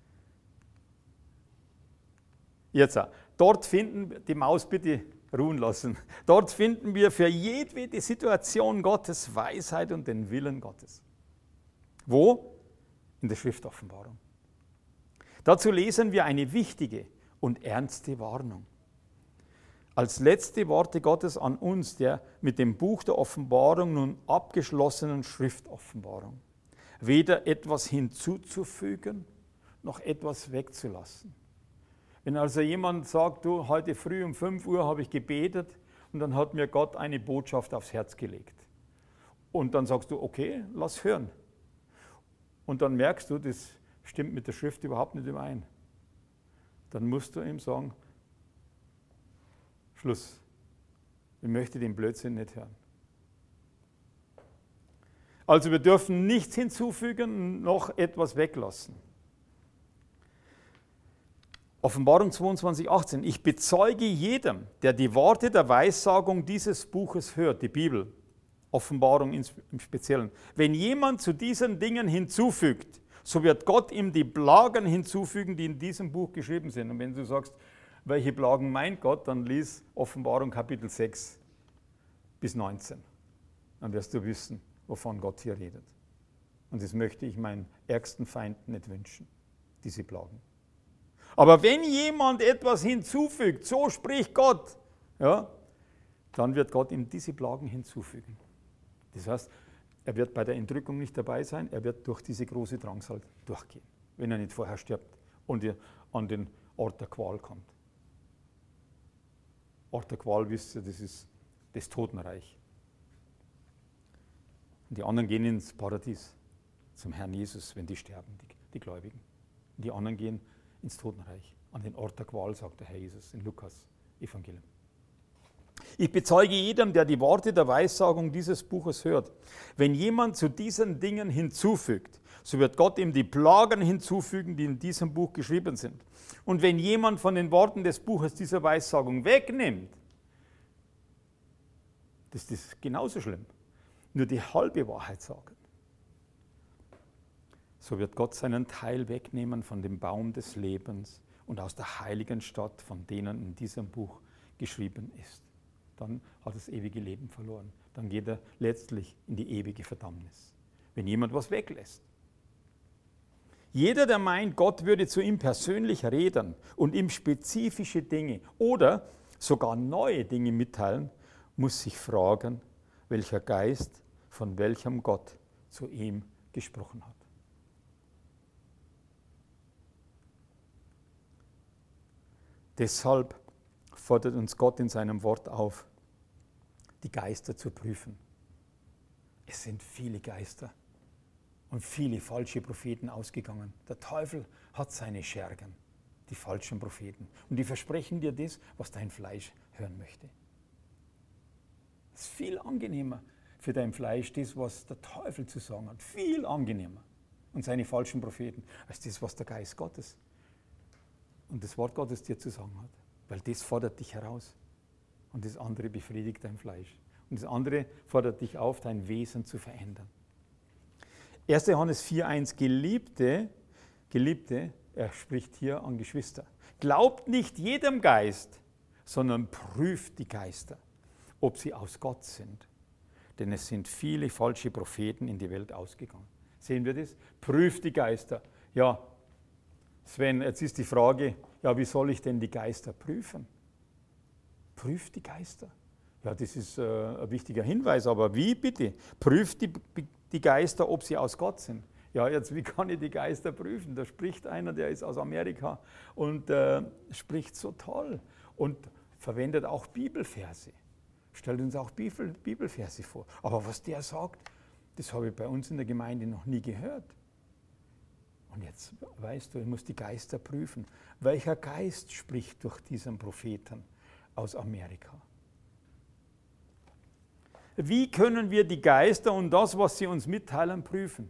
B: Jetzt, dort finden wir, die Maus bitte ruhen lassen, dort finden wir für jedwede Situation Gottes Weisheit und den Willen Gottes. Wo? In der Schriftoffenbarung. Dazu lesen wir eine wichtige und ernste Warnung. Als letzte Worte Gottes an uns, der mit dem Buch der Offenbarung nun abgeschlossenen Schriftoffenbarung. Weder etwas hinzuzufügen, noch etwas wegzulassen. Wenn also jemand sagt, du, heute früh um fünf Uhr habe ich gebetet und dann hat mir Gott eine Botschaft aufs Herz gelegt. Und dann sagst du, okay, lass hören. Und dann merkst du, das stimmt mit der Schrift überhaupt nicht überein. Dann musst du ihm sagen, Schluss. Ich möchte den Blödsinn nicht hören. Also wir dürfen nichts hinzufügen, noch etwas weglassen. Offenbarung zweiundzwanzig, achtzehn. Ich bezeuge jedem, der die Worte der Weissagung dieses Buches hört, die Bibel, Offenbarung im Speziellen. Wenn jemand zu diesen Dingen hinzufügt, so wird Gott ihm die Plagen hinzufügen, die in diesem Buch geschrieben sind. Und wenn du sagst, welche Plagen meint Gott, dann lies Offenbarung Kapitel sechs bis neunzehn. Dann wirst du wissen, wovon Gott hier redet. Und das möchte ich meinen ärgsten Feinden nicht wünschen, diese Plagen. Aber wenn jemand etwas hinzufügt, so spricht Gott, ja, dann wird Gott ihm diese Plagen hinzufügen. Das heißt, er wird bei der Entrückung nicht dabei sein, er wird durch diese große Drangsal durchgehen, wenn er nicht vorher stirbt und er an den Ort der Qual kommt. Ort der Qual, wisst ihr, das ist das Totenreich. Und die anderen gehen ins Paradies, zum Herrn Jesus, wenn die sterben, die, die Gläubigen. Und die anderen gehen ins Totenreich, an den Ort der Qual, sagt der Herr Jesus in Lukas Evangelium. Ich bezeuge jedem, der die Worte der Weissagung dieses Buches hört. Wenn jemand zu diesen Dingen hinzufügt, so wird Gott ihm die Plagen hinzufügen, die in diesem Buch geschrieben sind. Und wenn jemand von den Worten des Buches dieser Weissagung wegnimmt, das ist genauso schlimm, nur die halbe Wahrheit sagen, so wird Gott seinen Teil wegnehmen von dem Baum des Lebens und aus der heiligen Stadt, von denen in diesem Buch geschrieben ist. Dann hat er das ewige Leben verloren. Dann geht er letztlich in die ewige Verdammnis, wenn jemand was weglässt. Jeder, der meint, Gott würde zu ihm persönlich reden und ihm spezifische Dinge oder sogar neue Dinge mitteilen, muss sich fragen, welcher Geist von welchem Gott zu ihm gesprochen hat. Deshalb fordert uns Gott in seinem Wort auf, die Geister zu prüfen. Es sind viele Geister und viele falsche Propheten ausgegangen. Der Teufel hat seine Schergen, die falschen Propheten. Und die versprechen dir das, was dein Fleisch hören möchte. Es ist viel angenehmer für dein Fleisch, das, was der Teufel zu sagen hat. Viel angenehmer. Und seine falschen Propheten, als das, was der Geist Gottes und das Wort Gottes dir zu sagen hat. Weil das fordert dich heraus. Und das andere befriedigt dein Fleisch. Und das andere fordert dich auf, dein Wesen zu verändern. erster Johannes vier eins, Geliebte, Geliebte, er spricht hier an Geschwister. Glaubt nicht jedem Geist, sondern prüft die Geister, ob sie aus Gott sind. Denn es sind viele falsche Propheten in die Welt ausgegangen. Sehen wir das? Prüft die Geister. Ja, Sven, jetzt ist die Frage, ja, wie soll ich denn die Geister prüfen? Prüft die Geister. Ja, das ist äh, ein wichtiger Hinweis, aber wie bitte? Prüft die, die Geister, ob sie aus Gott sind. Ja, jetzt, wie kann ich die Geister prüfen? Da spricht einer, der ist aus Amerika und äh, spricht so toll und verwendet auch Bibelverse. Stellt uns auch Bibel, Bibelverse vor. Aber was der sagt, das habe ich bei uns in der Gemeinde noch nie gehört. Und jetzt weißt du, ich muss die Geister prüfen. Welcher Geist spricht durch diesen Propheten aus Amerika? Wie können wir die Geister und das, was sie uns mitteilen, prüfen?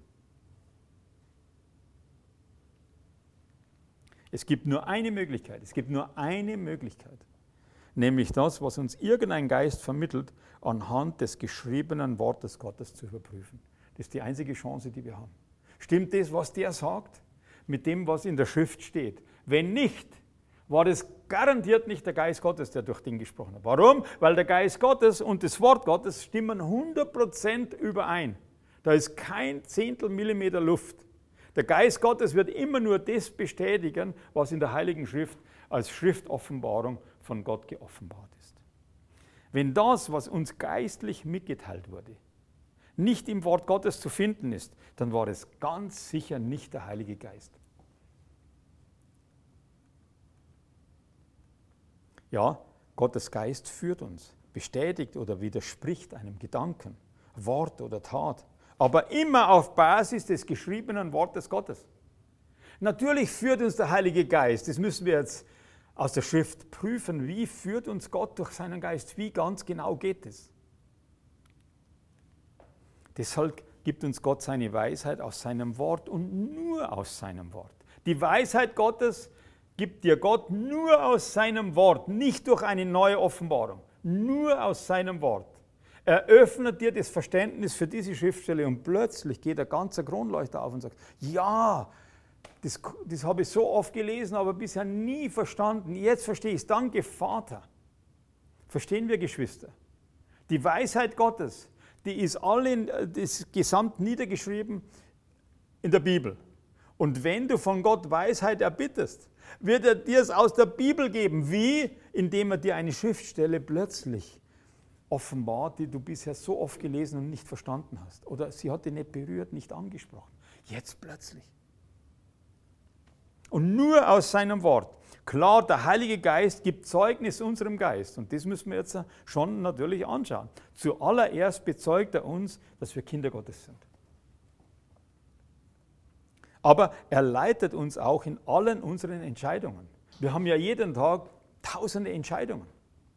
B: Es gibt nur eine Möglichkeit, es gibt nur eine Möglichkeit, nämlich das, was uns irgendein Geist vermittelt, anhand des geschriebenen Wortes Gottes zu überprüfen. Das ist die einzige Chance, die wir haben. Stimmt das, was der sagt, mit dem, was in der Schrift steht? Wenn nicht, war das garantiert nicht der Geist Gottes, der durch den gesprochen hat. Warum? Weil der Geist Gottes und das Wort Gottes stimmen hundert Prozent überein. Da ist kein Zehntel Millimeter Luft. Der Geist Gottes wird immer nur das bestätigen, was in der Heiligen Schrift als Schriftoffenbarung von Gott geoffenbart ist. Wenn das, was uns geistlich mitgeteilt wurde, nicht im Wort Gottes zu finden ist, dann war es ganz sicher nicht der Heilige Geist. Ja, Gottes Geist führt uns, bestätigt oder widerspricht einem Gedanken, Wort oder Tat, aber immer auf Basis des geschriebenen Wortes Gottes. Natürlich führt uns der Heilige Geist, das müssen wir jetzt aus der Schrift prüfen, wie führt uns Gott durch seinen Geist, wie ganz genau geht es. Deshalb gibt uns Gott seine Weisheit aus seinem Wort und nur aus seinem Wort. Die Weisheit Gottes gibt dir Gott nur aus seinem Wort, nicht durch eine neue Offenbarung, nur aus seinem Wort. Er öffnet dir das Verständnis für diese Schriftstelle und plötzlich geht ein ganzer Kronleuchter auf und sagt, ja, das, das habe ich so oft gelesen, aber bisher nie verstanden. Jetzt verstehe ich es. Danke, Vater. Verstehen wir, Geschwister? Die Weisheit Gottes, die ist alle, das gesamt niedergeschrieben in der Bibel. Und wenn du von Gott Weisheit erbittest, wird er dir es aus der Bibel geben. Wie? Indem er dir eine Schriftstelle plötzlich offenbart, die du bisher so oft gelesen und nicht verstanden hast. Oder sie hat dich nicht berührt, nicht angesprochen. Jetzt plötzlich. Und nur aus seinem Wort. Klar, der Heilige Geist gibt Zeugnis unserem Geist. Und das müssen wir jetzt schon natürlich anschauen. Zuallererst bezeugt er uns, dass wir Kinder Gottes sind. Aber er leitet uns auch in allen unseren Entscheidungen. Wir haben ja jeden Tag tausende Entscheidungen.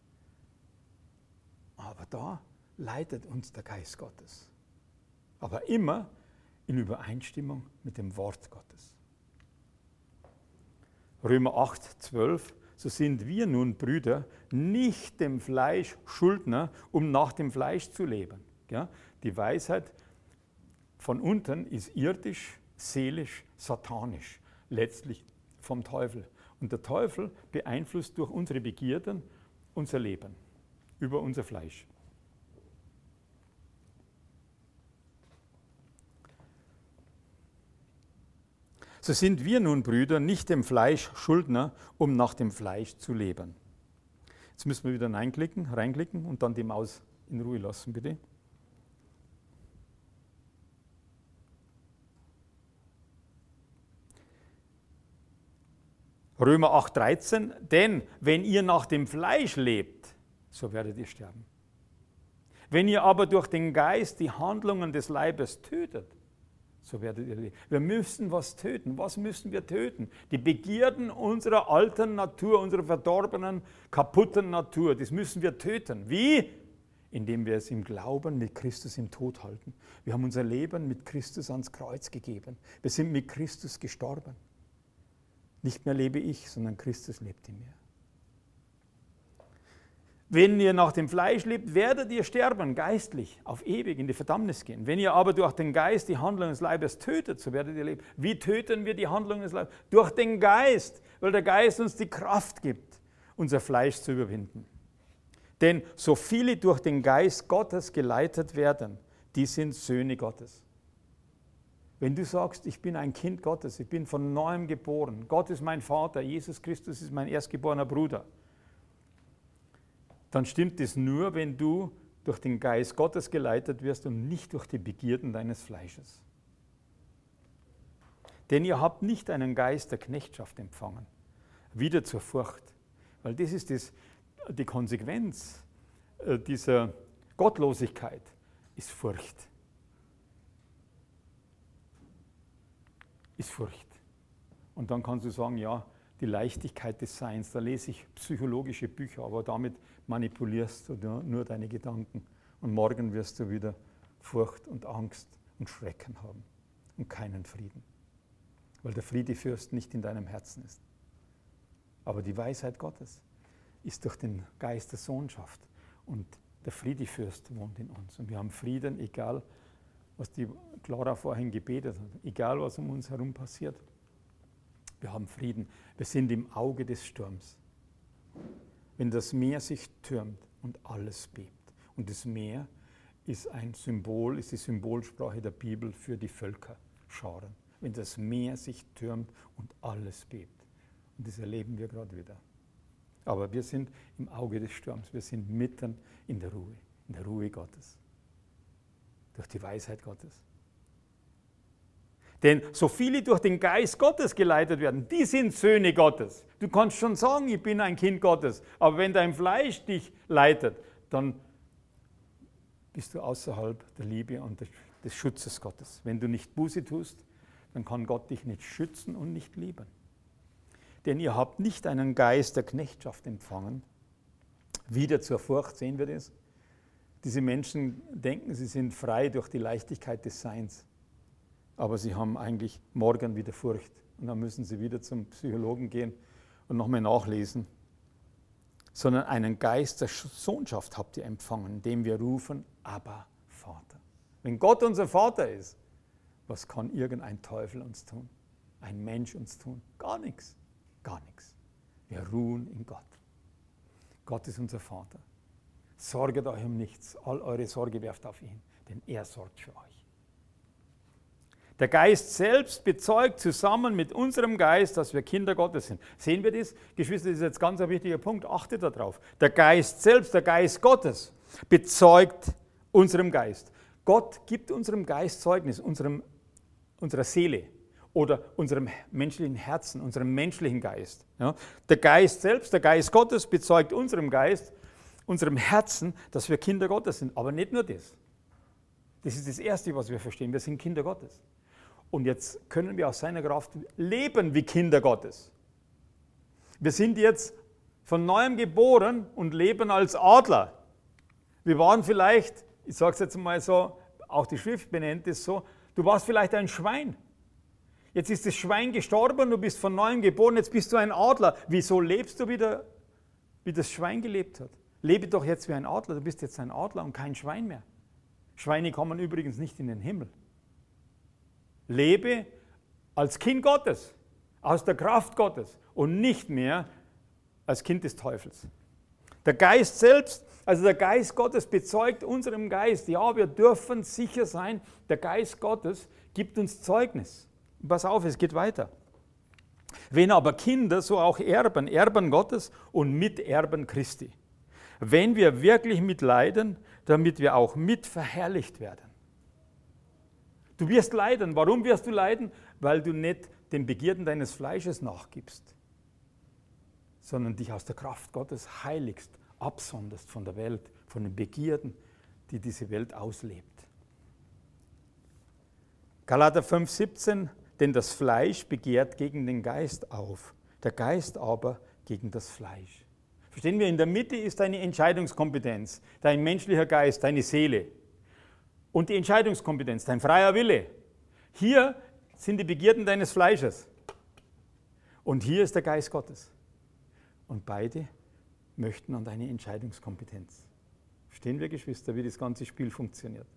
B: Aber da leitet uns der Geist Gottes. Aber immer in Übereinstimmung mit dem Wort Gottes. Römer acht, zwölf, so sind wir nun Brüder, nicht dem Fleisch Schuldner, um nach dem Fleisch zu leben. Ja? Die Weisheit von unten ist irdisch, seelisch, satanisch, letztlich vom Teufel. Und der Teufel beeinflusst durch unsere Begierden unser Leben, über unser Fleisch. So sind wir nun, Brüder, nicht dem Fleisch Schuldner, um nach dem Fleisch zu leben. Jetzt müssen wir wieder reinklicken, reinklicken und dann die Maus in Ruhe lassen, bitte. Römer acht, dreizehn, denn wenn ihr nach dem Fleisch lebt, so werdet ihr sterben. Wenn ihr aber durch den Geist die Handlungen des Leibes tötet, so werdet ihr leben. Wir müssen was töten. Was müssen wir töten? Die Begierden unserer alten Natur, unserer verdorbenen, kaputten Natur, das müssen wir töten. Wie? Indem wir es im Glauben mit Christus im Tod halten. Wir haben unser Leben mit Christus ans Kreuz gegeben. Wir sind mit Christus gestorben. Nicht mehr lebe ich, sondern Christus lebt in mir. Wenn ihr nach dem Fleisch lebt, werdet ihr sterben, geistlich, auf ewig in die Verdammnis gehen. Wenn ihr aber durch den Geist die Handlung des Leibes tötet, so werdet ihr leben. Wie töten wir die Handlung des Leibes? Durch den Geist, weil der Geist uns die Kraft gibt, unser Fleisch zu überwinden. Denn so viele durch den Geist Gottes geleitet werden, die sind Söhne Gottes. Wenn du sagst, ich bin ein Kind Gottes, ich bin von neuem geboren, Gott ist mein Vater, Jesus Christus ist mein erstgeborener Bruder, dann stimmt es nur, wenn du durch den Geist Gottes geleitet wirst und nicht durch die Begierden deines Fleisches. Denn ihr habt nicht einen Geist der Knechtschaft empfangen, wieder zur Furcht. Weil das ist das, die Konsequenz dieser Gottlosigkeit, ist Furcht. Ist Furcht. Und dann kannst du sagen, ja, die Leichtigkeit des Seins, da lese ich psychologische Bücher, aber damit manipulierst du nur deine Gedanken. Und morgen wirst du wieder Furcht und Angst und Schrecken haben und keinen Frieden. Weil der Friedefürst nicht in deinem Herzen ist. Aber die Weisheit Gottes ist durch den Geist der Sohnschaft. Und der Friedefürst wohnt in uns. Und wir haben Frieden, egal was die Clara vorhin gebetet hat, egal was um uns herum passiert. Wir haben Frieden. Wir sind im Auge des Sturms. Wenn das Meer sich türmt und alles bebt. Und das Meer ist ein Symbol, ist die Symbolsprache der Bibel für die Völkerscharen. Wenn das Meer sich türmt und alles bebt. Und das erleben wir gerade wieder. Aber wir sind im Auge des Sturms. Wir sind mitten in der Ruhe, in der Ruhe Gottes. Durch die Weisheit Gottes. Denn so viele durch den Geist Gottes geleitet werden, die sind Söhne Gottes. Du kannst schon sagen, ich bin ein Kind Gottes, aber wenn dein Fleisch dich leitet, dann bist du außerhalb der Liebe und des Schutzes Gottes. Wenn du nicht Buße tust, dann kann Gott dich nicht schützen und nicht lieben. Denn ihr habt nicht einen Geist der Knechtschaft empfangen. Wieder zur Furcht, sehen wir das? Diese Menschen denken, sie sind frei durch die Leichtigkeit des Seins. Aber sie haben eigentlich morgen wieder Furcht. Und dann müssen sie wieder zum Psychologen gehen und nochmal nachlesen. Sondern einen Geist der Sohnschaft habt ihr empfangen, dem wir rufen, Abba, Vater. Wenn Gott unser Vater ist, was kann irgendein Teufel uns tun? Ein Mensch uns tun? Gar nichts. Gar nichts. Wir ruhen in Gott. Gott ist unser Vater. Sorget euch um nichts. All eure Sorge werft auf ihn, denn er sorgt für euch. Der Geist selbst bezeugt zusammen mit unserem Geist, dass wir Kinder Gottes sind. Sehen wir das? Geschwister, das ist jetzt ganz ein wichtiger Punkt. Achtet darauf. Der Geist selbst, der Geist Gottes, bezeugt unserem Geist. Gott gibt unserem Geist Zeugnis, unserem, unserer Seele oder unserem menschlichen Herzen, unserem menschlichen Geist. Ja? Der Geist selbst, der Geist Gottes, bezeugt unserem Geist, unserem Herzen, dass wir Kinder Gottes sind. Aber nicht nur das. Das ist das Erste, was wir verstehen. Wir sind Kinder Gottes. Und jetzt können wir aus seiner Kraft leben wie Kinder Gottes. Wir sind jetzt von neuem geboren und leben als Adler. Wir waren vielleicht, ich sage es jetzt mal so, auch die Schrift benennt es so, du warst vielleicht ein Schwein. Jetzt ist das Schwein gestorben, du bist von neuem geboren, jetzt bist du ein Adler. Wieso lebst du wieder, wie das Schwein gelebt hat? Lebe doch jetzt wie ein Adler, du bist jetzt ein Adler und kein Schwein mehr. Schweine kommen übrigens nicht in den Himmel. Lebe als Kind Gottes, aus der Kraft Gottes und nicht mehr als Kind des Teufels. Der Geist selbst, also der Geist Gottes bezeugt unserem Geist, ja, wir dürfen sicher sein, der Geist Gottes gibt uns Zeugnis. Pass auf, es geht weiter. Wenn aber Kinder, so auch Erben, Erben Gottes und Miterben Christi. Wenn wir wirklich mitleiden, damit wir auch mit verherrlicht werden. Du wirst leiden. Warum wirst du leiden? Weil du nicht den Begierden deines Fleisches nachgibst. sondern dich aus der Kraft Gottes heiligst, absonderst von der Welt, von den Begierden, die diese Welt auslebt. Galater fünf, siebzehn, denn das Fleisch begehrt gegen den Geist auf, der Geist aber gegen das Fleisch. Verstehen wir, in der Mitte ist deine Entscheidungskompetenz, dein menschlicher Geist, deine Seele und die Entscheidungskompetenz, dein freier Wille. Hier sind die Begierden deines Fleisches und hier ist der Geist Gottes. Und beide möchten an deine Entscheidungskompetenz. Verstehen wir, Geschwister, wie das ganze Spiel funktioniert?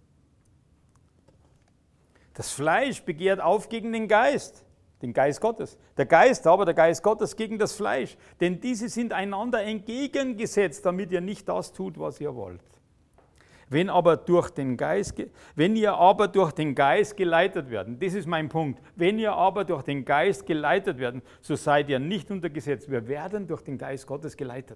B: Das Fleisch begehrt auf gegen den Geist, den Geist Gottes. Der Geist aber, der Geist Gottes gegen das Fleisch. Denn diese sind einander entgegengesetzt, damit ihr nicht das tut, was ihr wollt. Wenn, aber durch den Geist, wenn ihr aber durch den Geist geleitet werden, das ist mein Punkt, wenn ihr aber durch den Geist geleitet werden, so seid ihr nicht unter Gesetz. Wir werden durch den Geist Gottes geleitet.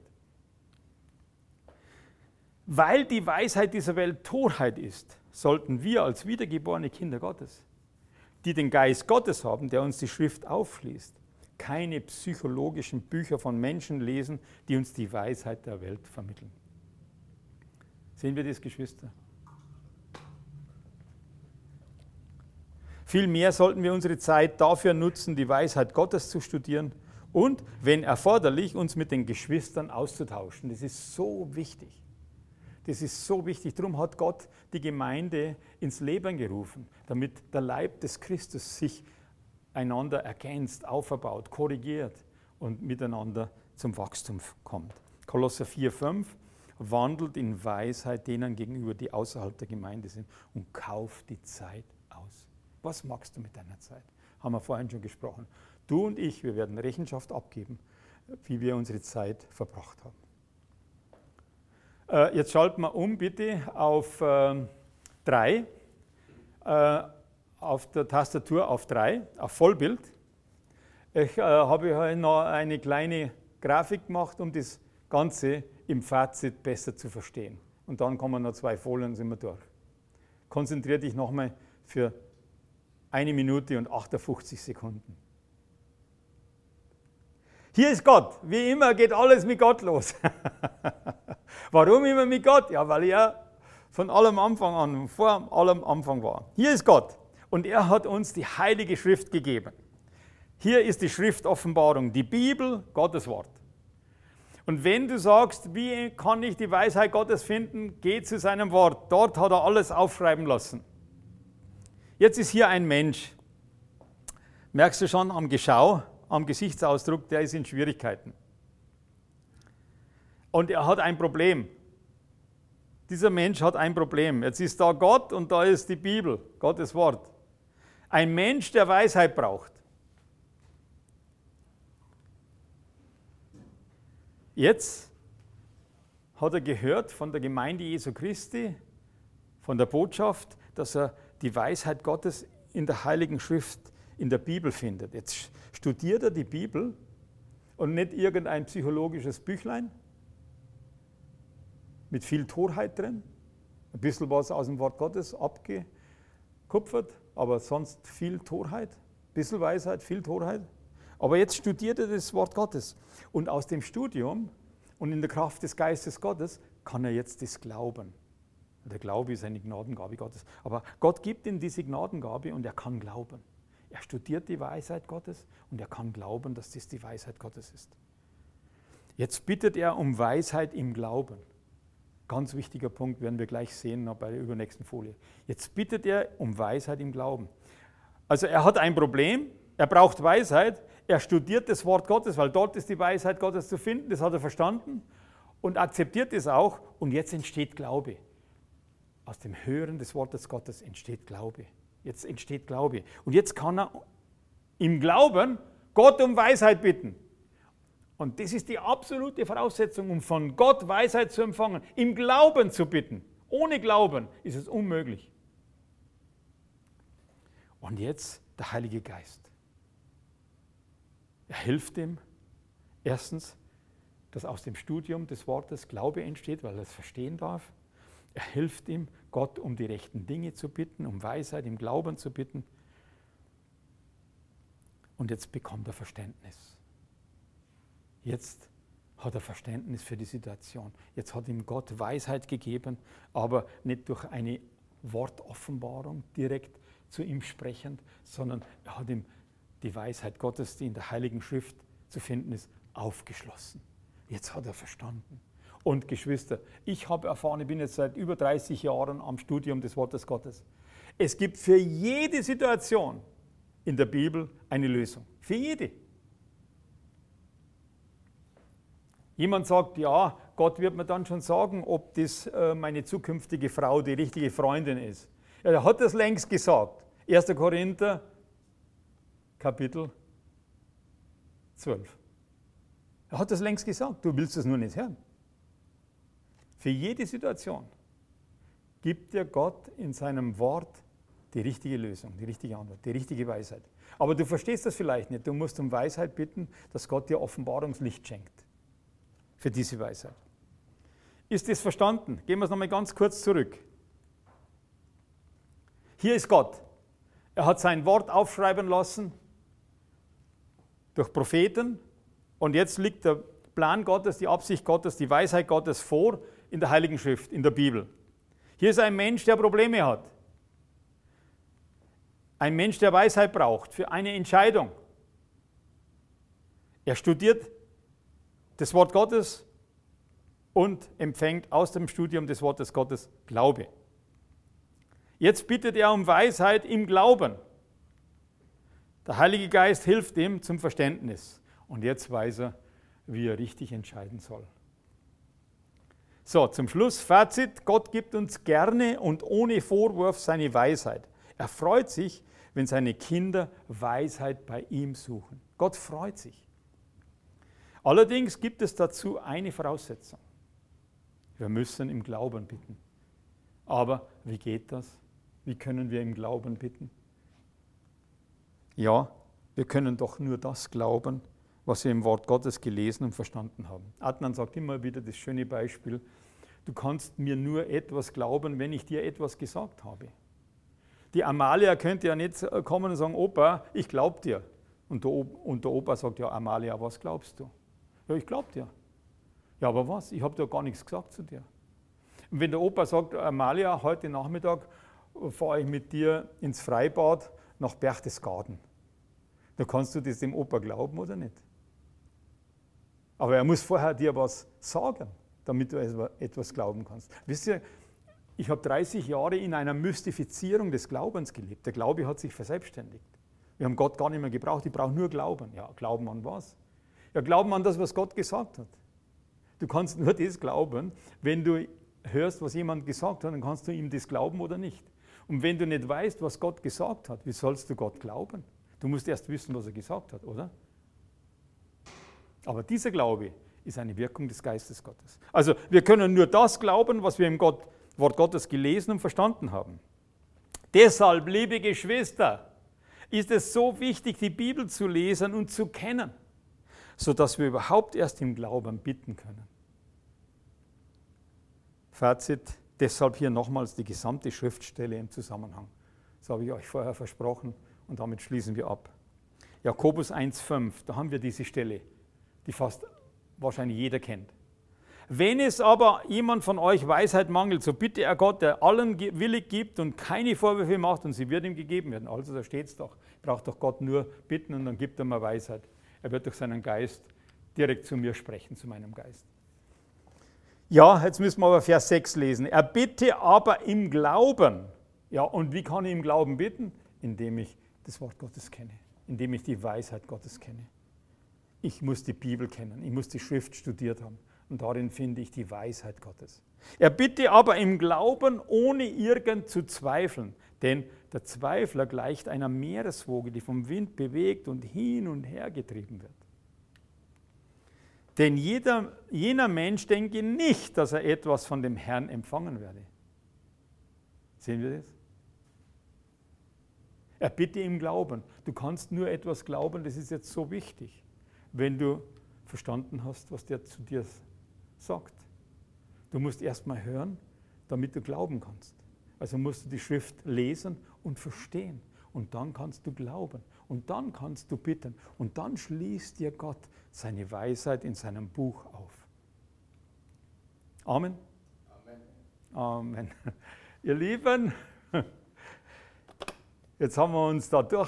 B: Weil die Weisheit dieser Welt Torheit ist, sollten wir als wiedergeborene Kinder Gottes, die den Geist Gottes haben, der uns die Schrift aufschließt, keine psychologischen Bücher von Menschen lesen, die uns die Weisheit der Welt vermitteln. Sehen wir das, Geschwister? Vielmehr sollten wir unsere Zeit dafür nutzen, die Weisheit Gottes zu studieren und, wenn erforderlich, uns mit den Geschwistern auszutauschen. Das ist so wichtig. Das ist so wichtig. Darum hat Gott die Gemeinde ins Leben gerufen, damit der Leib des Christus sich einander ergänzt, auferbaut, korrigiert und miteinander zum Wachstum kommt. Kolosser vier, fünf, wandelt in Weisheit denen gegenüber, die außerhalb der Gemeinde sind und kauft die Zeit aus. Was machst du mit deiner Zeit? Haben wir vorhin schon gesprochen. Du und ich, wir werden Rechenschaft abgeben, wie wir unsere Zeit verbracht haben. Äh, jetzt schalten wir um bitte auf äh, drei, äh, auf der Tastatur auf drei, auf Vollbild. Ich äh, habe heute noch eine kleine Grafik gemacht, um das Ganze im Fazit besser zu verstehen. Und dann kommen noch zwei Folien und sind wir durch. Konzentriere dich nochmal für eine Minute und achtundfünfzig Sekunden. Hier ist Gott. Wie immer geht alles mit Gott los. Warum immer mit Gott? Ja, weil er von allem Anfang an, vor allem Anfang war. Hier ist Gott und er hat uns die Heilige Schrift gegeben. Hier ist die Schriftoffenbarung, die Bibel, Gottes Wort. Und wenn du sagst, wie kann ich die Weisheit Gottes finden, geh zu seinem Wort. Dort hat er alles aufschreiben lassen. Jetzt ist hier ein Mensch. Merkst du schon am Geschau, am Gesichtsausdruck, der ist in Schwierigkeiten. Und er hat ein Problem. Dieser Mensch hat ein Problem. Jetzt ist da Gott und da ist die Bibel, Gottes Wort. Ein Mensch, der Weisheit braucht. Jetzt hat er gehört von der Gemeinde Jesu Christi, von der Botschaft, dass er die Weisheit Gottes in der Heiligen Schrift, in der Bibel findet. Jetzt studiert er die Bibel und nicht irgendein psychologisches Büchlein mit viel Torheit drin, ein bisschen was aus dem Wort Gottes abgekupfert, aber sonst viel Torheit, ein bisschen Weisheit, viel Torheit. Aber jetzt studiert er das Wort Gottes und aus dem Studium und in der Kraft des Geistes Gottes kann er jetzt das glauben. Der Glaube ist eine Gnadengabe Gottes, aber Gott gibt ihm diese Gnadengabe und er kann glauben. Er studiert die Weisheit Gottes und er kann glauben, dass das die Weisheit Gottes ist. Jetzt bittet er um Weisheit im Glauben. Ganz wichtiger Punkt, werden wir gleich sehen bei der übernächsten Folie. Jetzt bittet er um Weisheit im Glauben. Also er hat ein Problem, er braucht Weisheit, er studiert das Wort Gottes, weil dort ist die Weisheit Gottes zu finden, das hat er verstanden und akzeptiert es auch und jetzt entsteht Glaube. Aus dem Hören des Wortes Gottes entsteht Glaube. Jetzt entsteht Glaube. Und jetzt kann er im Glauben Gott um Weisheit bitten. Und das ist die absolute Voraussetzung, um von Gott Weisheit zu empfangen. Im Glauben zu bitten. Ohne Glauben ist es unmöglich. Und jetzt der Heilige Geist. Er hilft ihm, erstens, dass aus dem Studium des Wortes Glaube entsteht, weil er es verstehen darf. Er hilft ihm, Gott um die rechten Dinge zu bitten, um Weisheit im Glauben zu bitten. Und jetzt bekommt er Verständnis. Jetzt hat er Verständnis für die Situation. Jetzt hat ihm Gott Weisheit gegeben, aber nicht durch eine Wortoffenbarung direkt zu ihm sprechend, sondern er hat ihm die Weisheit Gottes, die in der Heiligen Schrift zu finden ist, aufgeschlossen. Jetzt hat er verstanden. Und Geschwister, ich habe erfahren, ich bin jetzt seit über dreißig Jahren am Studium des Wortes Gottes. Es gibt für jede Situation in der Bibel eine Lösung. Für jede. Jemand sagt, ja, Gott wird mir dann schon sagen, ob das äh, meine zukünftige Frau die richtige Freundin ist. Ja, er hat das längst gesagt. erster Korinther, Kapitel zwölf. Er hat das längst gesagt, du willst es nur nicht hören. Für jede Situation gibt dir Gott in seinem Wort die richtige Lösung, die richtige Antwort, die richtige Weisheit. Aber du verstehst das vielleicht nicht. Du musst um Weisheit bitten, dass Gott dir Offenbarungslicht schenkt. Für diese Weisheit. Ist das verstanden? Gehen wir es nochmal ganz kurz zurück. Hier ist Gott. Er hat sein Wort aufschreiben lassen durch Propheten und jetzt liegt der Plan Gottes, die Absicht Gottes, die Weisheit Gottes vor in der Heiligen Schrift, in der Bibel. Hier ist ein Mensch, der Probleme hat. Ein Mensch, der Weisheit braucht für eine Entscheidung. Er studiert das Wort Gottes und empfängt aus dem Studium des Wortes Gottes Glaube. Jetzt bittet er um Weisheit im Glauben. Der Heilige Geist hilft ihm zum Verständnis. Und jetzt weiß er, wie er richtig entscheiden soll. So, zum Schluss, Fazit, Gott gibt uns gerne und ohne Vorwurf seine Weisheit. Er freut sich, wenn seine Kinder Weisheit bei ihm suchen. Gott freut sich. Allerdings gibt es dazu eine Voraussetzung. Wir müssen im Glauben bitten. Aber wie geht das? Wie können wir im Glauben bitten? Ja, wir können doch nur das glauben, was wir im Wort Gottes gelesen und verstanden haben. Adnan sagt immer wieder das schöne Beispiel, du kannst mir nur etwas glauben, wenn ich dir etwas gesagt habe. Die Amalia könnte ja nicht kommen und sagen, Opa, ich glaube dir. Und der, und der Opa sagt, ja Amalia, was glaubst du? Ja, ich glaube dir. Ja, aber was? Ich habe dir gar nichts gesagt zu dir. Und wenn der Opa sagt, Amalia, heute Nachmittag fahre ich mit dir ins Freibad nach Berchtesgaden, dann kannst du das dem Opa glauben oder nicht? Aber er muss vorher dir was sagen, damit du etwas glauben kannst. Wisst ihr, ich habe dreißig Jahre in einer Mystifizierung des Glaubens gelebt. Der Glaube hat sich verselbstständigt. Wir haben Gott gar nicht mehr gebraucht, ich brauche nur Glauben. Ja, Glauben an was? Ja, Glauben an das, was Gott gesagt hat. Du kannst nur das glauben, wenn du hörst, was jemand gesagt hat, dann kannst du ihm das glauben oder nicht. Und wenn du nicht weißt, was Gott gesagt hat, wie sollst du Gott glauben? Du musst erst wissen, was er gesagt hat, oder? Aber dieser Glaube ist eine Wirkung des Geistes Gottes. Also wir können nur das glauben, was wir im Gott, Wort Gottes gelesen und verstanden haben. Deshalb, liebe Geschwister, ist es so wichtig, die Bibel zu lesen und zu kennen, sodass wir überhaupt erst im Glauben bitten können. Fazit, deshalb hier nochmals die gesamte Schriftstelle im Zusammenhang. Das habe ich euch vorher versprochen und damit schließen wir ab. Jakobus eins fünf, da haben wir diese Stelle, die fast wahrscheinlich jeder kennt. Wenn es aber jemand von euch Weisheit mangelt, so bitte er Gott, der allen willig gibt und keine Vorwürfe macht und sie wird ihm gegeben werden. Also da steht es doch, ich brauche doch Gott nur bitten und dann gibt er mir Weisheit. Er wird durch seinen Geist direkt zu mir sprechen, zu meinem Geist. Ja, jetzt müssen wir aber Vers sechs lesen. Er bitte aber im Glauben. Ja, und wie kann ich im Glauben bitten? Indem ich das Wort Gottes kenne, indem ich die Weisheit Gottes kenne. Ich muss die Bibel kennen, ich muss die Schrift studiert haben. Und darin finde ich die Weisheit Gottes. Er bitte aber im Glauben, ohne irgend zu zweifeln. Denn der Zweifler gleicht einer Meereswoge, die vom Wind bewegt und hin und her getrieben wird. Denn jeder, jener Mensch denke nicht, dass er etwas von dem Herrn empfangen werde. Sehen wir das? Er bitte im Glauben. Du kannst nur etwas glauben, das ist jetzt so wichtig, wenn du verstanden hast, was der zu dir sagt. Du musst erst mal hören, damit du glauben kannst. Also musst du die Schrift lesen und verstehen Und dann kannst du glauben. Und dann kannst du bitten. Und dann schließt dir Gott seine Weisheit in seinem Buch auf. Amen. Amen. Amen. Ihr Lieben, jetzt haben wir uns dadurch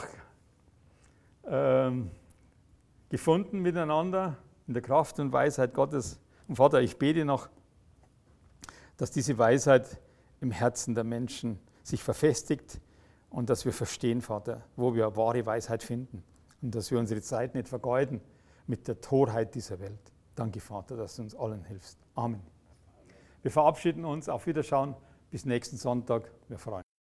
B: ähm, gefunden miteinander in der Kraft und Weisheit Gottes. Und Vater, ich bete noch, dass diese Weisheit im Herzen der Menschen sich verfestigt und dass wir verstehen, Vater, wo wir wahre Weisheit finden und dass wir unsere Zeit nicht vergeuden mit der Torheit dieser Welt. Danke, Vater, dass du uns allen hilfst. Amen. Wir verabschieden uns. Auf Wiederschauen. Bis nächsten Sonntag. Wir freuen uns.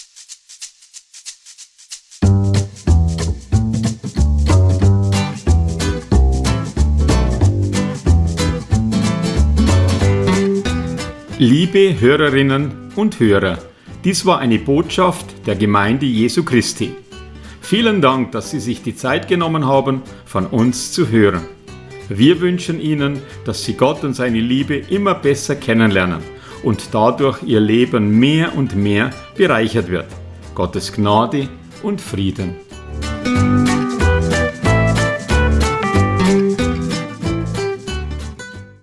A: Liebe Hörerinnen und Hörer, dies war eine Botschaft der Gemeinde Jesu Christi. Vielen Dank, dass Sie sich die Zeit genommen haben, von uns zu hören. Wir wünschen Ihnen, dass Sie Gott und seine Liebe immer besser kennenlernen und dadurch Ihr Leben mehr und mehr bereichert wird. Gottes Gnade und Frieden.